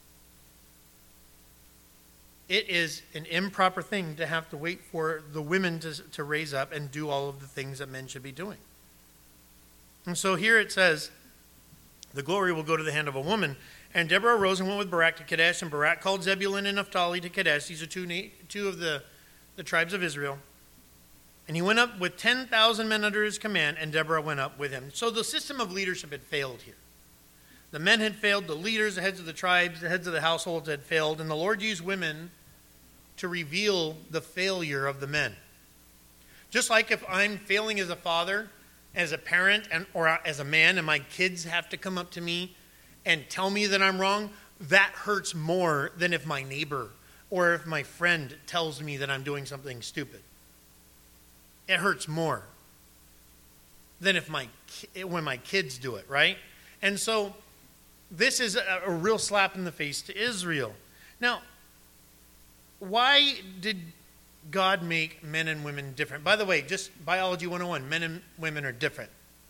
it is an improper thing to have to wait for the women to, to raise up and do all of the things that men should be doing. And so here it says, the glory will go to the hand of a woman. And Deborah arose and went with Barak to Kadesh, and Barak called Zebulun and Naphtali to Kadesh. These are two, two of the, the tribes of Israel. And he went up with ten thousand men under his command, and Deborah went up with him. So the system of leadership had failed here. The men had failed, the leaders, the heads of the tribes, the heads of the households had failed, and the Lord used women to reveal the failure of the men. Just like if I'm failing as a father, as a parent, and or as a man, and my kids have to come up to me and tell me that I'm wrong, that hurts more than if my neighbor or if my friend tells me that I'm doing something stupid. It hurts more than if my when my kids do it, right? And so this is a, a real slap in the face to Israel. Now, why did God make men and women different? By the way, just biology one oh one, men and women are different.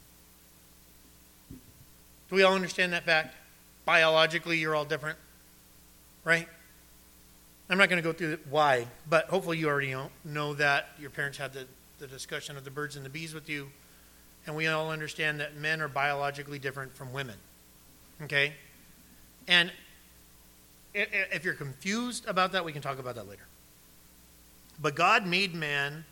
Do we all understand that fact? Biologically, you're all different, right? I'm not going to go through why, but hopefully you already know, know that. Your parents had the, the discussion of the birds and the bees with you, and we all understand that men are biologically different from women, okay? And if you're confused about that, we can talk about that later. But God made man,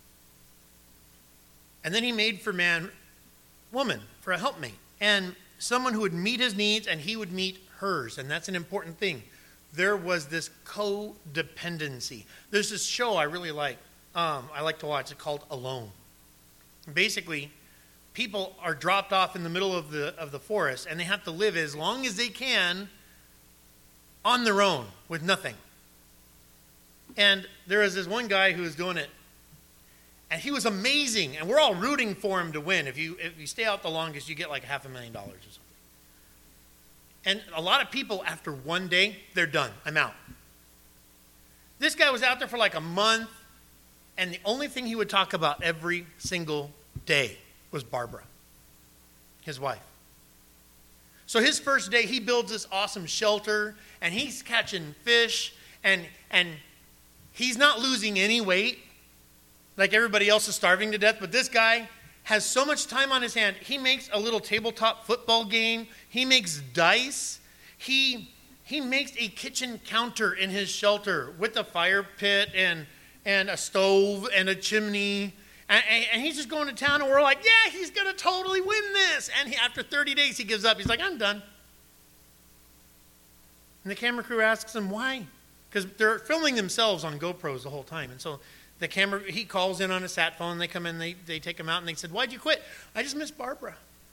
and then he made for man woman, for a helpmate, and someone who would meet his needs and he would meet hers, and that's an important thing. There was this codependency. There's this show I really like. Um, I like to watch. It's called Alone. Basically, people are dropped off in the middle of the of the forest, and they have to live as long as they can on their own with nothing. And there was this one guy who was doing it, and he was amazing, and we're all rooting for him to win. If you if you stay out the longest, you get like half a million dollars or something. And a lot of people, after one day, they're done. I'm out. This guy was out there for like a month, and the only thing he would talk about every single day was Barbara, his wife. So his first day, he builds this awesome shelter, and he's catching fish, and and he's not losing any weight. Like everybody else is starving to death, but this guy has so much time on his hand. He makes a little tabletop football game. He makes dice. He he makes a kitchen counter in his shelter with a fire pit and and a stove and a chimney. And, and, and he's just going to town, and we're like, yeah, he's going to totally win this. And he, after thirty days, he gives up. He's like, I'm done. And the camera crew asks him why. Because they're filming themselves on GoPros the whole time. And so the camera, he calls in on a sat phone. They come in, they, they take him out, and they said, why'd you quit? I just miss Barbara.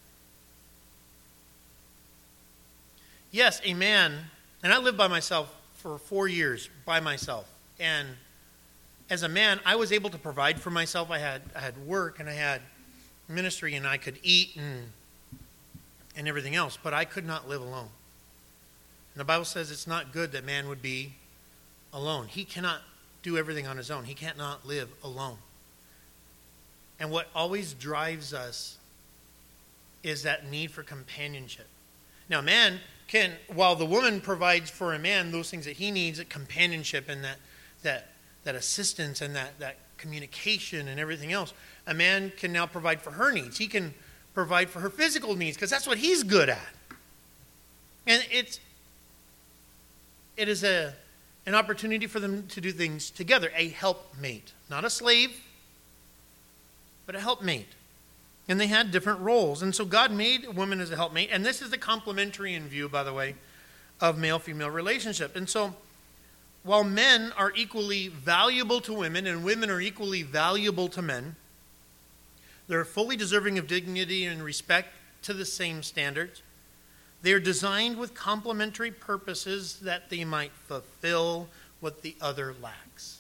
Yes, a man, and I lived by myself for four years by myself. And as a man, I was able to provide for myself. I had I had work and I had ministry and I could eat and and everything else, but I could not live alone. And the Bible says it's not good that man would be alone. He cannot do everything on his own. He cannot live alone. And what always drives us is that need for companionship. Now, man can, while the woman provides for a man those things that he needs, that companionship and that that that assistance and that, that communication and everything else, a man can now provide for her needs. He can provide for her physical needs because that's what he's good at. And it's it is a an opportunity for them to do things together, a helpmate, not a slave, but a helpmate. And they had different roles. And so God made a woman as a helpmate. And this is the complementarian view, by the way, of male-female relationship. And so while men are equally valuable to women and women are equally valuable to men, they're fully deserving of dignity and respect to the same standards. They are designed with complementary purposes that they might fulfill what the other lacks.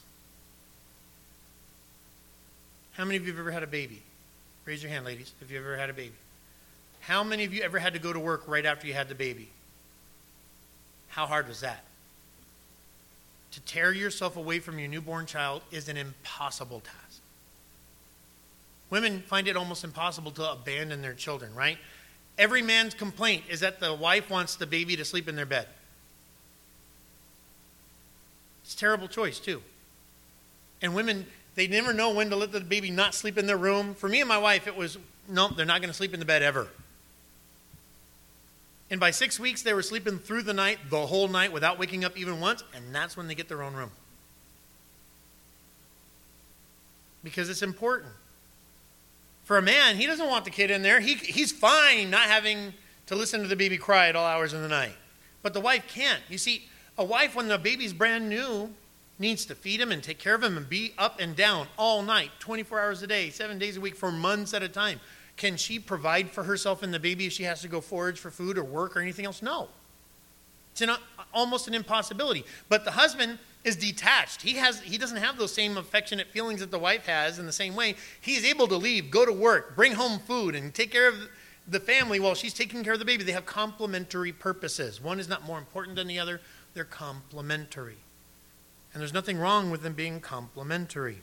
How many of you have ever had a baby? Raise your hand, ladies, if you've ever had a baby. How many of you ever had to go to work right after you had the baby? How hard was that? To tear yourself away from your newborn child is an impossible task. Women find it almost impossible to abandon their children, right? Every man's complaint is that the wife wants the baby to sleep in their bed. It's a terrible choice, too. And women, they never know when to let the baby not sleep in their room. For me and my wife, it was, no, they're not going to sleep in the bed ever. And by six weeks, they were sleeping through the night, the whole night, without waking up even once, and that's when they get their own room. Because it's important. For a man, he doesn't want the kid in there. He, he's fine not having to listen to the baby cry at all hours of the night. But the wife can't. You see, a wife, when the baby's brand new, needs to feed him and take care of him and be up and down all night, twenty-four hours a day, seven days a week, for months at a time. Can she provide for herself and the baby if she has to go forage for food or work or anything else? No. It's an, almost an impossibility. But the husband is detached. He has he doesn't have those same affectionate feelings that the wife has in the same way. He's able to leave, go to work, bring home food, and take care of the family while she's taking care of the baby. They have complementary purposes. One is not more important than the other. They're complementary. And there's nothing wrong with them being complementary.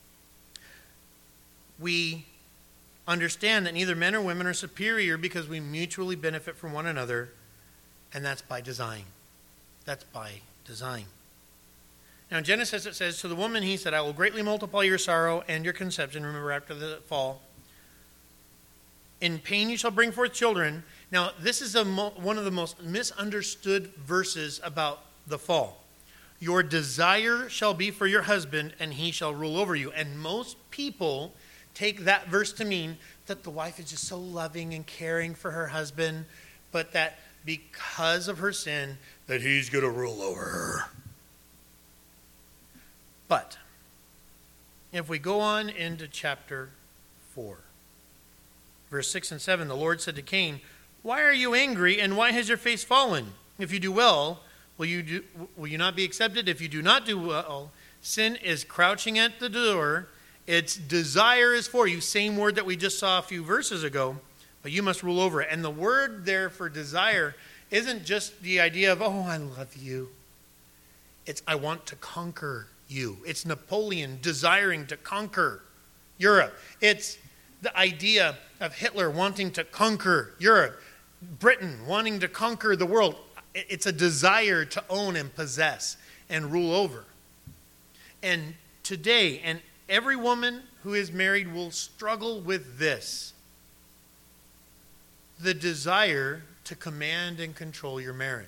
We understand that neither men or women are superior because we mutually benefit from one another, and that's by design. That's by design. Now in Genesis it says, to the woman he said, I will greatly multiply your sorrow and your conception. Remember, after the fall. In pain you shall bring forth children. Now this is a mo- one of the most misunderstood verses about the fall. Your desire shall be for your husband, and he shall rule over you. And most people take that verse to mean that the wife is just so loving and caring for her husband, but that because of her sin, that he's going to rule over her. But if we go on into chapter four, verse six and seven, the Lord said to Cain, why are you angry, and why has your face fallen? If you do well, will you do, will you not be accepted? If you do not do well, sin is crouching at the door. Its desire is for you. Same word that we just saw a few verses ago, but you must rule over it. And the word there for desire isn't just the idea of, oh, I love you. It's, I want to conquer you. It's Napoleon desiring to conquer Europe. It's the idea of Hitler wanting to conquer Europe. Britain wanting to conquer the world. It's a desire to own and possess and rule over. And today, and every woman who is married will struggle with this. The desire to command and control your marriage.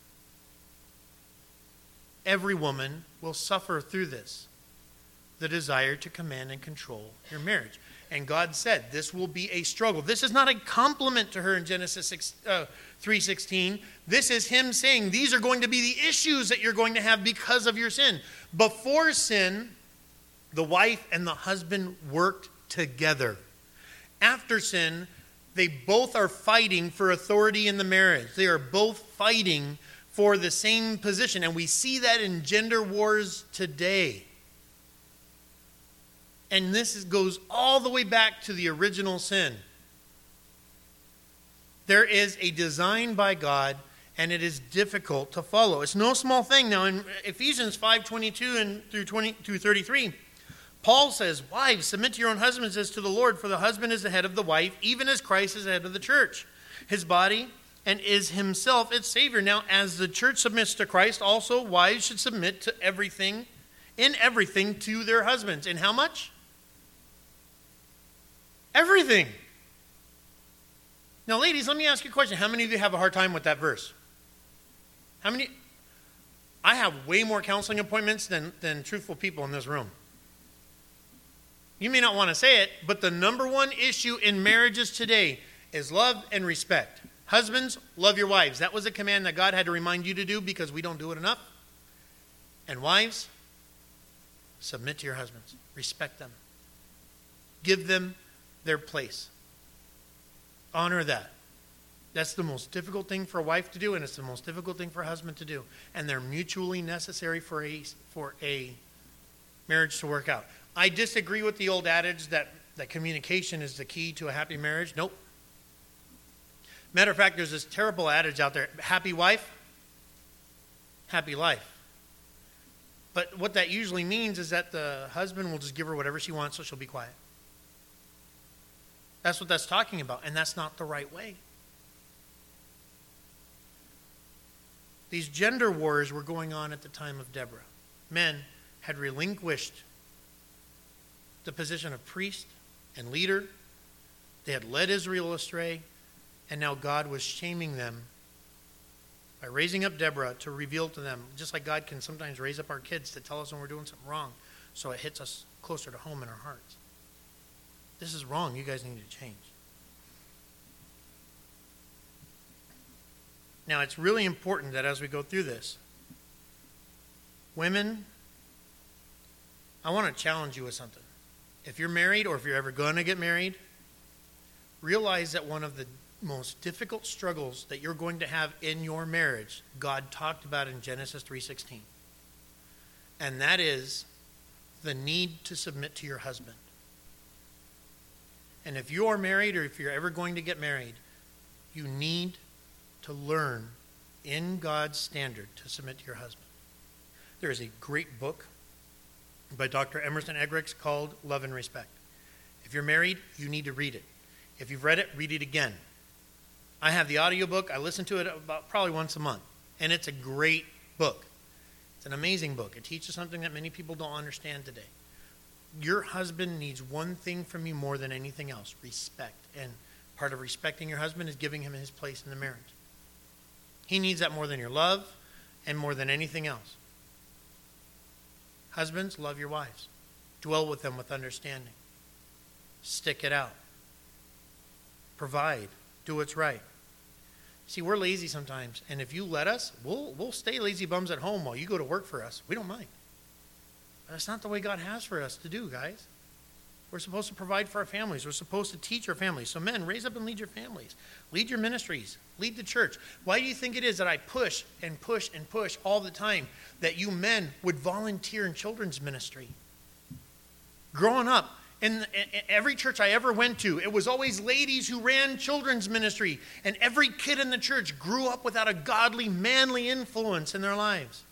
Every woman will suffer through this. The desire to command and control your marriage. And God said this will be a struggle. This is not a compliment to her in Genesis three sixteen. This is him saying these are going to be the issues that you're going to have because of your sin. Before sin, the wife and the husband worked together. After sin, they both are fighting for authority in the marriage. They are both fighting for the same position. And we see that in gender wars today. And this is, goes all the way back to the original sin. There is a design by God, and it is difficult to follow. It's no small thing. Now, in Ephesians five twenty-two and through twenty through thirty-three, Paul says, "Wives, submit to your own husbands as to the Lord, for the husband is the head of the wife, even as Christ is the head of the church, his body, and is himself its Savior." Now, as the church submits to Christ, also wives should submit to everything, in everything, to their husbands. In how much? Everything. Now, ladies, let me ask you a question. How many of you have a hard time with that verse? How many? I have way more counseling appointments than, than truthful people in this room. You may not want to say it, but the number one issue in marriages today is love and respect. Husbands, love your wives. That was a command that God had to remind you to do because we don't do it enough. And wives, submit to your husbands. Respect them. Give them their place. Honor that. That's the most difficult thing for a wife to do, and it's the most difficult thing for a husband to do. And they're mutually necessary for a, for a marriage to work out. I disagree with the old adage that, that communication is the key to a happy marriage. Nope. Matter of fact, there's this terrible adage out there: happy wife, happy life. But what that usually means is that the husband will just give her whatever she wants so she'll be quiet. That's what that's talking about, and that's not the right way. These gender wars were going on at the time of Deborah. Men had relinquished the position of priest and leader. They had led Israel astray, and now God was shaming them by raising up Deborah to reveal to them, just like God can sometimes raise up our kids to tell us when we're doing something wrong, so it hits us closer to home in our hearts. This is wrong. You guys need to change. Now, it's really important that as we go through this, women, I want to challenge you with something. If you're married, or if you're ever going to get married, realize that one of the most difficult struggles that you're going to have in your marriage, God talked about in Genesis three sixteen. And that is the need to submit to your husband. And if you are married, or if you're ever going to get married, you need to learn in God's standard to submit to your husband. There is a great book by Doctor Emerson Eggerichs called Love and Respect. If you're married, you need to read it. If you've read it, read it again. I have the audiobook. I listen to it about probably once a month. And it's a great book. It's an amazing book. It teaches something that many people don't understand today. Your husband needs one thing from you more than anything else: respect. And part of respecting your husband is giving him his place in the marriage. He needs that more than your love and more than anything else. Husbands, love your wives. Dwell with them with understanding. Stick it out. Provide. Do what's right. See, we're lazy sometimes, and if you let us, we'll we'll stay lazy bums at home while you go to work for us. We don't mind. But that's not the way God has for us to do, guys. We're supposed to provide for our families. We're supposed to teach our families. So men, raise up and lead your families. Lead your ministries. Lead the church. Why do you think it is that I push and push and push all the time that you men would volunteer in children's ministry? Growing up, in every church I ever went to, it was always ladies who ran children's ministry. And every kid in the church grew up without a godly, manly influence in their lives.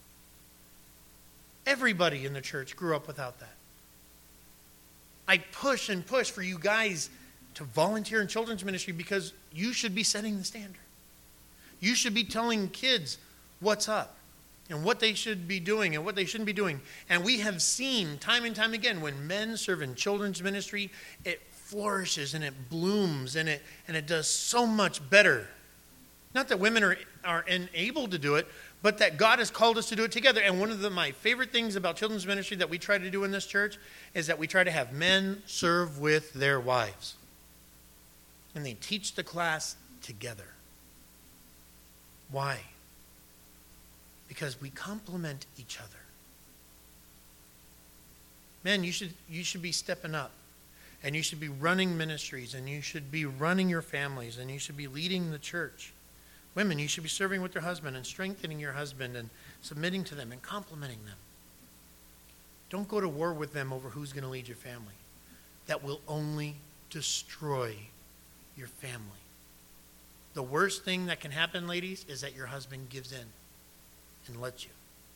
Everybody in the church grew up without that. I push and push for you guys to volunteer in children's ministry because you should be setting the standard. You should be telling kids what's up and what they should be doing and what they shouldn't be doing. And we have seen time and time again, when men serve in children's ministry, it flourishes and it blooms and it and it does so much better. Not that women are, are unable to do it, but that God has called us to do it together. And one of the, my favorite things about children's ministry that we try to do in this church is that we try to have men serve with their wives. And they teach the class together. Why? Because we complement each other. Men, you should you should be stepping up. And you should be running ministries. And you should be running your families. And you should be leading the church. Women, you should be serving with your husband and strengthening your husband and submitting to them and complimenting them. Don't go to war with them over who's going to lead your family. That will only destroy your family. The worst thing that can happen, ladies, is that your husband gives in and lets you.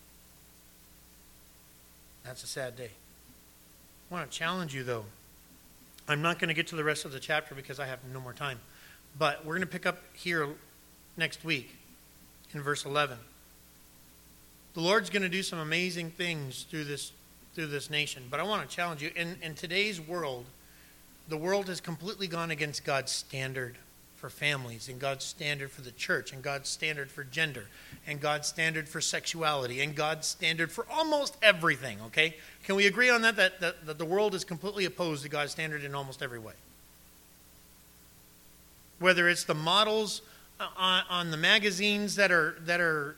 That's a sad day. I want to challenge you, though. I'm not going to get to the rest of the chapter because I have no more time. But we're going to pick up here next week in verse eleven. The Lord's going to do some amazing things through this through this nation. But I want to challenge you. In, in today's world, the world has completely gone against God's standard for families, and God's standard for the church, and God's standard for gender, and God's standard for sexuality, and God's standard for almost everything, okay? Can we agree on that, that, that, that the world is completely opposed to God's standard in almost every way? Whether it's the models on, on the magazines that are that are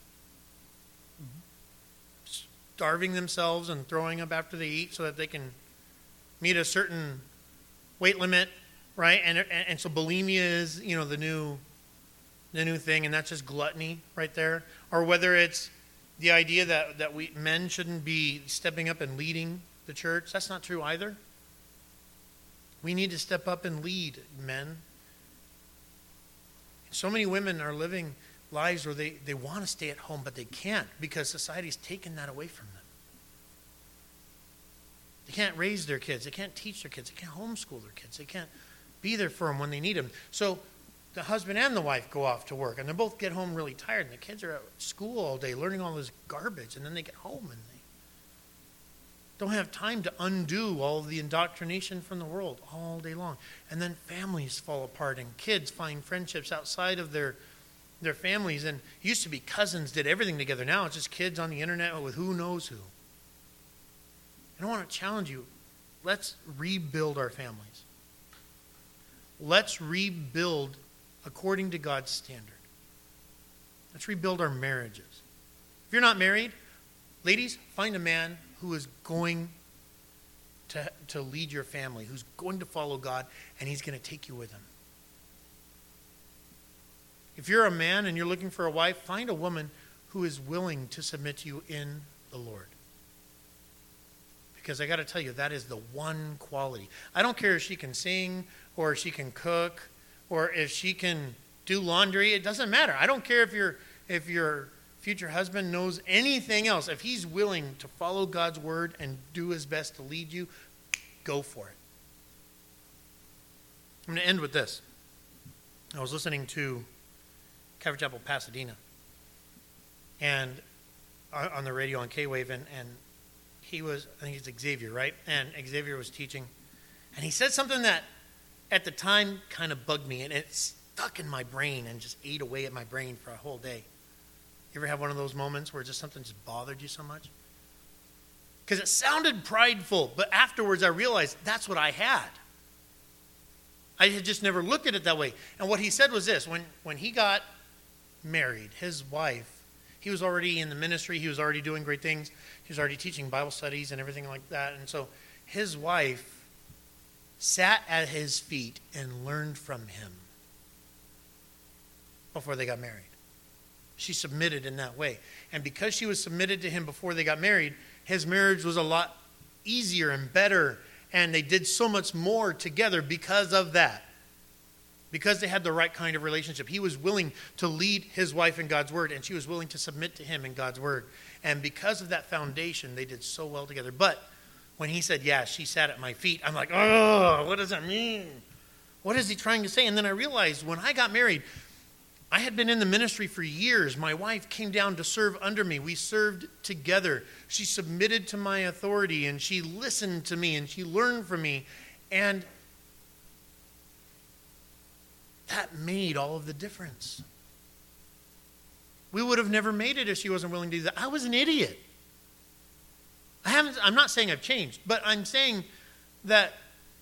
starving themselves and throwing up after they eat so that they can meet a certain weight limit, right? And, and and so bulimia is, you know, the new the new thing, and that's just gluttony right there. Or whether it's the idea that, that we men shouldn't be stepping up and leading the church. That's not true either. We need to step up and lead, men. So many women are living lives where they, they want to stay at home, but they can't because society's taken that away from them. They can't raise their kids. They can't teach their kids. They can't homeschool their kids. They can't be there for them when they need them. So the husband and the wife go off to work, and they both get home really tired, and the kids are at school all day learning all this garbage, and then they get home and they don't have time to undo all of the indoctrination from the world all day long. And then families fall apart, and kids find friendships outside of their their families. And it used to be cousins did everything together. Now it's just kids on the internet with who knows who. And I want to challenge you. Let's rebuild our families. Let's rebuild according to God's standard. Let's rebuild our marriages. If you're not married, ladies, find a man who is going to, to lead your family, who's going to follow God, and he's going to take you with him. If you're a man and you're looking for a wife, find a woman who is willing to submit to you in the Lord. Because I got to tell you, that is the one quality. I don't care if she can sing, or if she can cook, or if she can do laundry. It doesn't matter. I don't care if your if your future husband knows anything else. If he's willing to follow God's word and do his best to lead you, go for it. I'm going to end with this. I was listening to Calvary Chapel, Pasadena, and on the radio on K-Wave, and, and he was, I think it's Xavier, right? And Xavier was teaching, and he said something that at the time kind of bugged me, and it stuck in my brain and just ate away at my brain for a whole day. You ever have one of those moments where just something just bothered you so much? Because it sounded prideful, but afterwards I realized that's what I had. I had just never looked at it that way. And what he said was this: when, when he got married, his wife, he was already in the ministry, he was already doing great things, he was already teaching Bible studies and everything like that. And so his wife sat at his feet and learned from him before they got married. She submitted in that way. And because she was submitted to him before they got married, his marriage was a lot easier and better, and they did so much more together because of that. Because they had the right kind of relationship. He was willing to lead his wife in God's word, and she was willing to submit to him in God's word. And because of that foundation, they did so well together. But when he said, yeah, she sat at my feet, I'm like, oh, what does that mean? What is he trying to say? And then I realized when I got married, I had been in the ministry for years. My wife came down to serve under me. We served together. She submitted to my authority, and she listened to me, and she learned from me. And that made all of the difference. We would have never made it if she wasn't willing to do that. I was an idiot. I haven't, I'm not saying I've changed, but I'm saying that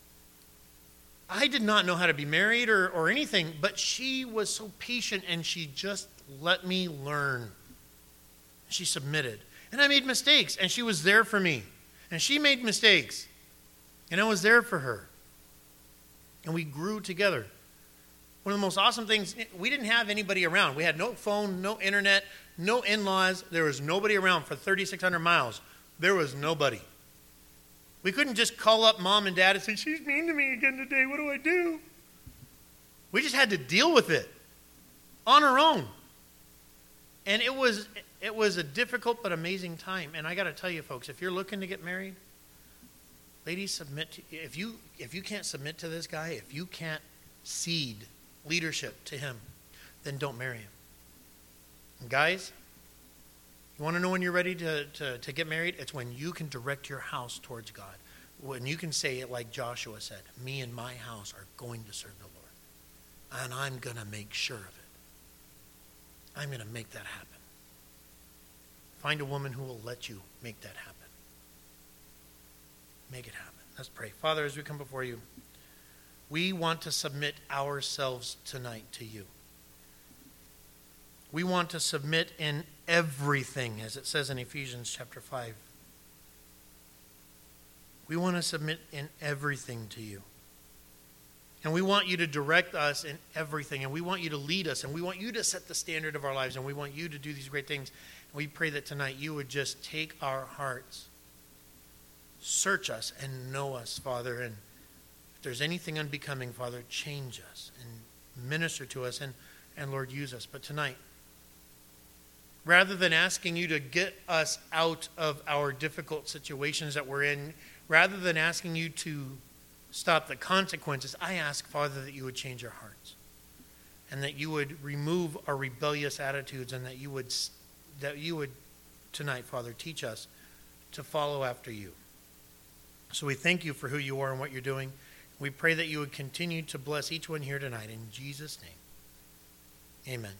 I did not know how to be married or, or anything, but she was so patient, and she just let me learn. She submitted. And I made mistakes, and she was there for me. And she made mistakes, and I was there for her. And we grew together. One of the most awesome things, we didn't have anybody around. We had no phone, no internet, no in-laws. There was nobody around for thirty-six hundred miles. There was nobody. We couldn't just call up mom and dad and say, she's mean to me again today. What do I do? We just had to deal with it on our own. And it was it was a difficult but amazing time. And I got to tell you, folks, if you're looking to get married, ladies, submit to, if you if you can't submit to this guy, if you can't cede leadership to him, then don't marry him. And guys, you want to know when you're ready to, to, to get married? It's when you can direct your house towards God. When you can say it like Joshua said, me and my house are going to serve the Lord. And I'm going to make sure of it. I'm going to make that happen. Find a woman who will let you make that happen. Make it happen. Let's pray. Father, as we come before you, we want to submit ourselves tonight to you. We want to submit in everything, as it says in Ephesians chapter five. We want to submit in everything to you. And we want you to direct us in everything. And we want you to lead us. And we want you to set the standard of our lives. And we want you to do these great things. And we pray that tonight you would just take our hearts, search us, and know us, Father. And if there's anything unbecoming, Father, change us and minister to us. And, and Lord, use us. But tonight, rather than asking you to get us out of our difficult situations that we're in, rather than asking you to stop the consequences, I ask, Father, that you would change our hearts and that you would remove our rebellious attitudes and that you would, that you would tonight, Father, teach us to follow after you. So we thank you for who you are and what you're doing. We pray that you would continue to bless each one here tonight. In Jesus' name, amen.